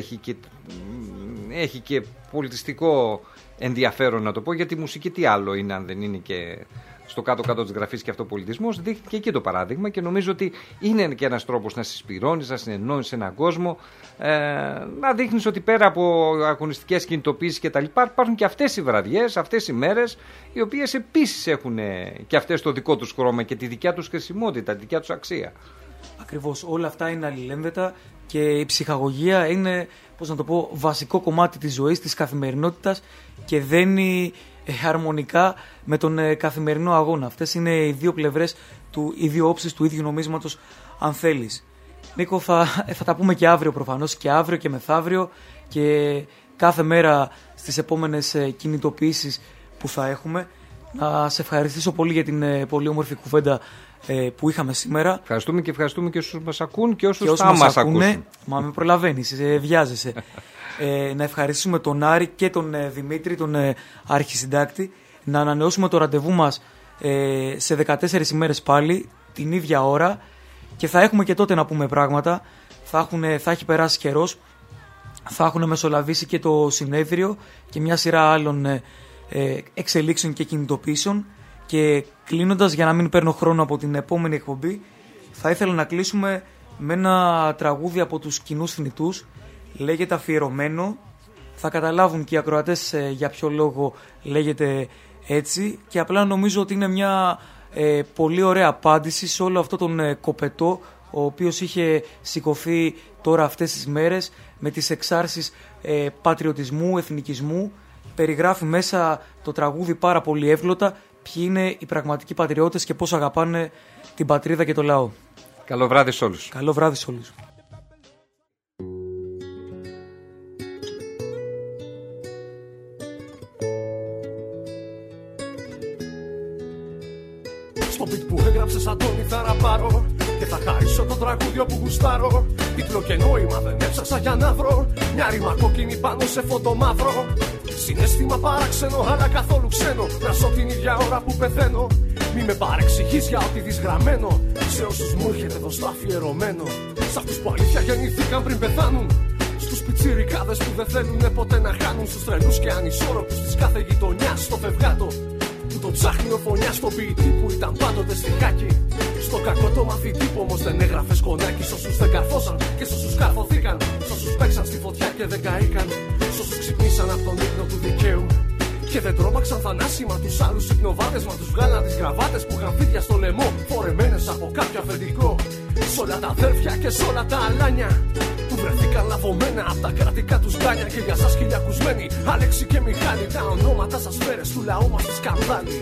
[SPEAKER 3] έχει και πολιτιστικό ενδιαφέρον, να το πω, γιατί η μουσική τι άλλο είναι αν δεν είναι και στο κάτω-κάτω της γραφής και αυτό ο πολιτισμός, δείχνει και εκεί το παράδειγμα και νομίζω ότι είναι και ένας τρόπος να συσπηρώνεις, να συνεννόεις έναν κόσμο, να δείχνεις ότι πέρα από αγωνιστικές κινητοποίησεις και τα λοιπά υπάρχουν και αυτές οι βραδιές, αυτές οι μέρες, οι οποίες επίσης έχουν και αυτές το δικό τους χρώμα και τη δικιά τους χρησιμότητα, τη δικιά τους αξία.
[SPEAKER 2] Ακριβώς, όλα αυτά είναι αλληλένδετα και η ψυχαγωγία είναι, πώς να το πω, βασικό κομμάτι της ζωής, της καθημερινότητας και δένει αρμονικά με τον καθημερινό αγώνα. Αυτές είναι οι δύο πλευρές, οι δύο όψεις του ίδιου νομίσματος, αν θέλεις. Νίκο, θα τα πούμε και αύριο προφανώς, και αύριο και μεθαύριο και κάθε μέρα στις επόμενες κινητοποιήσεις που θα έχουμε. Να σε ευχαριστήσω πολύ για την πολύ όμορφη κουβέντα που είχαμε σήμερα.
[SPEAKER 3] Ευχαριστούμε και όσους μας ακούν και όσους θα μας ακούσουν.
[SPEAKER 2] Μα με προλαβαίνεις, βιάζεσαι. Να ευχαριστήσουμε τον Άρη και τον Δημήτρη, τον αρχισυντάκτη. Να ανανεώσουμε το ραντεβού μας σε 14 ημέρες πάλι, την ίδια ώρα. Και θα έχουμε και τότε να πούμε πράγματα. Θα έχει περάσει καιρός. Θα έχουν μεσολαβήσει και το συνέδριο και μια σειρά άλλων εξελίξεων και κινητοποιήσεων. Και κλείνοντας, για να μην παίρνω χρόνο από την επόμενη εκπομπή, θα ήθελα να κλείσουμε με ένα τραγούδι από τους Κοινούς Θνητούς. Λέγεται Αφιερωμένο. Θα καταλάβουν και οι ακροατές για ποιο λόγο λέγεται έτσι. Και απλά νομίζω ότι είναι μια πολύ ωραία απάντηση σε όλο αυτό τον κοπετό, ο οποίος είχε σηκωθεί τώρα αυτές τις μέρες με τις εξάρσεις πατριωτισμού, εθνικισμού. Περιγράφει μέσα το τραγούδι πάρα πολύ εύγλωτα ποιοι είναι οι πραγματικοί πατριώτες και πώς αγαπάνε την πατρίδα και το λαό.
[SPEAKER 3] Καλό βράδυ σε όλους.
[SPEAKER 2] Καλό βράδυ σε όλους.
[SPEAKER 6] Στο beat που έγραψες Αντώνη θα ραπάρω και θα χαρίσω το τραγούδιο που γουστάρω. Τίτλο και νόημα δεν έψαξα για να βρω. Μια ρήμα κόκκινη πάνω σε φόντο μαύρο. Συναίσθημα παράξενο αλλά καθόλου ξένο. Να ζω την ίδια ώρα που πεθαίνω. Μη με παρεξηγείς για ό,τι δεις γραμμένο. Σε όσους μου έρχεται εδώ στο αφιερωμένο. Σ' αυτούς που αλήθεια γεννήθηκαν πριν πεθάνουν. Στους πιτσιρικάδες που δεν θέλουνε ποτέ να χάνουν. Στους τρελούς και ανισόρροπους της κάθε γειτονιάς. Στο φευγάτο που το ψάχνει ο φωνιάς. Στον ποιητή που ήταν πάντοτε στη χάκη. Στο κακό το μαθητή που όμως δεν έγραφε σκονάκι. Σ' όσους δεν καρφώσαν και σ' όσους καρφωθήκαν. Σ' όσους παίξαν στη φωτιά και δεν καήκαν. Σ' όσους ξυπνήσαν από τον ύπνο του δικαίου. Και δεν τρόμαξαν θανάσιμα τους άλλους υπνοβάτες. Μα τους βγάλαν τις γραβάτες που είχαν φίδια στο λαιμό. Φορεμένες από κάποιο αφεντικό. Σ' όλα τα αδέρφια και σ' όλα τα αλάνια που βρεθήκαν λαβωμένα από τα κρατικά τους γκάνια. Και για σας χιλιακουσμένοι, Άλεξη και Μιχάλη. Τα ονόματα σας φέρες του λαού μας τη σκανδάλη.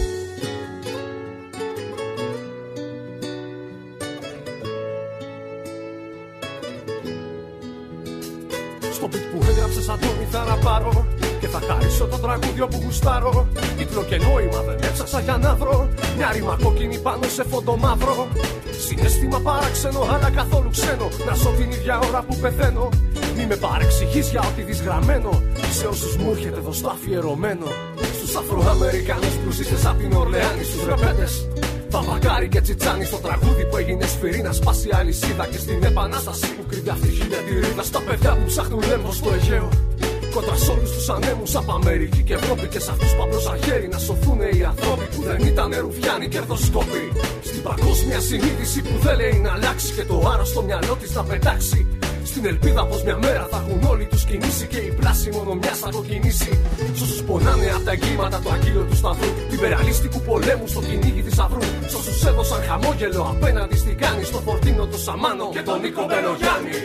[SPEAKER 6] Στο beat που έγραψες Αντώνη θα ραπάρω και θα χαρίσω το τραγούδιο που γουστάρω. Τίτλο και νόημα δεν έψαξα για να βρω. Μια ρήμα κόκκινη πάνω σε φόντο μαύρο. Συναίσθημα παράξενο αλλά καθόλου ξένο. Να ζω την ίδια ώρα που πεθαίνω. Μη με παρεξηγείς για ό,τι δεις γραμμένο. Σε όσους μου έρχεται εδώ στο αφιερωμένο. Στους Αφροαμερικανούς που ζήσες απ' την Ορλεάνη. Στους ρεπέτες Παπακάρι και Τσιτσάνι. Στο τραγούδι που έγινε σφυρί να σπάσει αλυσίδα. Και στην επανάσταση που κρύβει αυτή χιλιατηρίδα. Στα παιδιά που ψάχνουν λέμβο στο Αιγαίο. Κόντρα σ' όλους τους ανέμους από Αμερική και Ευρώπη. Και σ' αυτούς που απλώσαν χέρι να σωθούνε οι ανθρώποι που δεν ήταν ρουφιάνοι κερδοσκόποι. Στην παγκόσμια συνείδηση που δεν λέει να αλλάξει και το άρρωστο μυαλό της να πετάξει. Στην ελπίδα πως μια μέρα θα έχουν όλοι τους κινήσει και η πλάση μόνο μιας θα κοκκινήσει. Σ' όσους πονάνε από τα εγκλήματα του αγγείλου του σταυρού. Του υπεραλίστικου πολέμου στο κυνήγι θησαυρού. Σ' όσους έδωσαν χαμόγελο απέναντι στην Κάνη. Στο Φορτίνο το Σαμάνο και τον Νίκο Μπελογιάννη.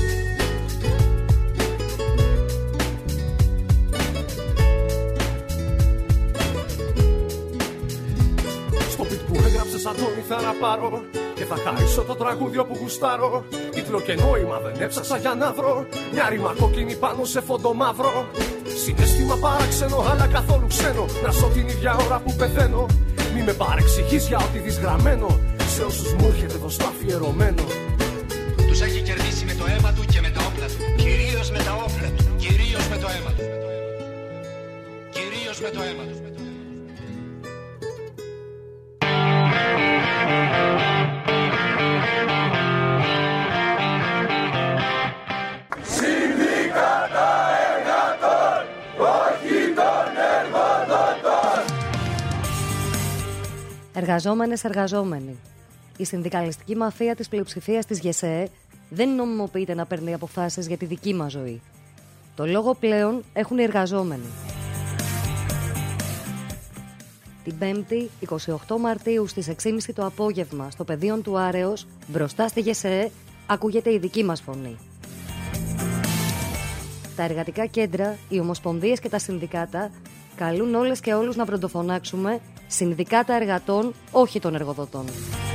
[SPEAKER 6] Αντώνη θα ραπάρω και θα χαρίσω το τραγούδιο που γουστάρω. Τίτλο και νόημα δεν έψαξα για να βρω. Μια ρήμα κόκκινη πάνω σε φόντο μαύρο. Συναίσθημα παράξενο αλλά καθόλου ξένο. Να ζω την ίδια ώρα που πεθαίνω. Μη με παρεξηγείς για ό,τι δεις γραμμένο. Σε όσους μου έρχεται εδώ στο αφιερωμένο.
[SPEAKER 7] Τους έχει κερδίσει με το αίμα του και με τα όπλα του. Κυρίως με τα όπλα του. Κυρίως με το αίμα του. Κυρίως με το αίμα του.
[SPEAKER 1] Εργαζόμενες, εργαζόμενοι. Η συνδικαλιστική μαφία της πλειοψηφίας της ΓΕΣΕΕ δεν νομιμοποιείται να παίρνει αποφάσεις για τη δική μας ζωή. Το λόγο πλέον έχουν οι εργαζόμενοι. Την 5η, 28 Μαρτίου στις 6.30 το απόγευμα, στο πεδίο του Άρεως, μπροστά στη ΓΕΣΕΕ, ακούγεται η δική μας φωνή. Τα εργατικά κέντρα, οι ομοσπονδίες και τα συνδικάτα καλούν όλες και όλους να βροντοφωνάξουμε συνδικάτα εργατών, όχι των εργοδοτών.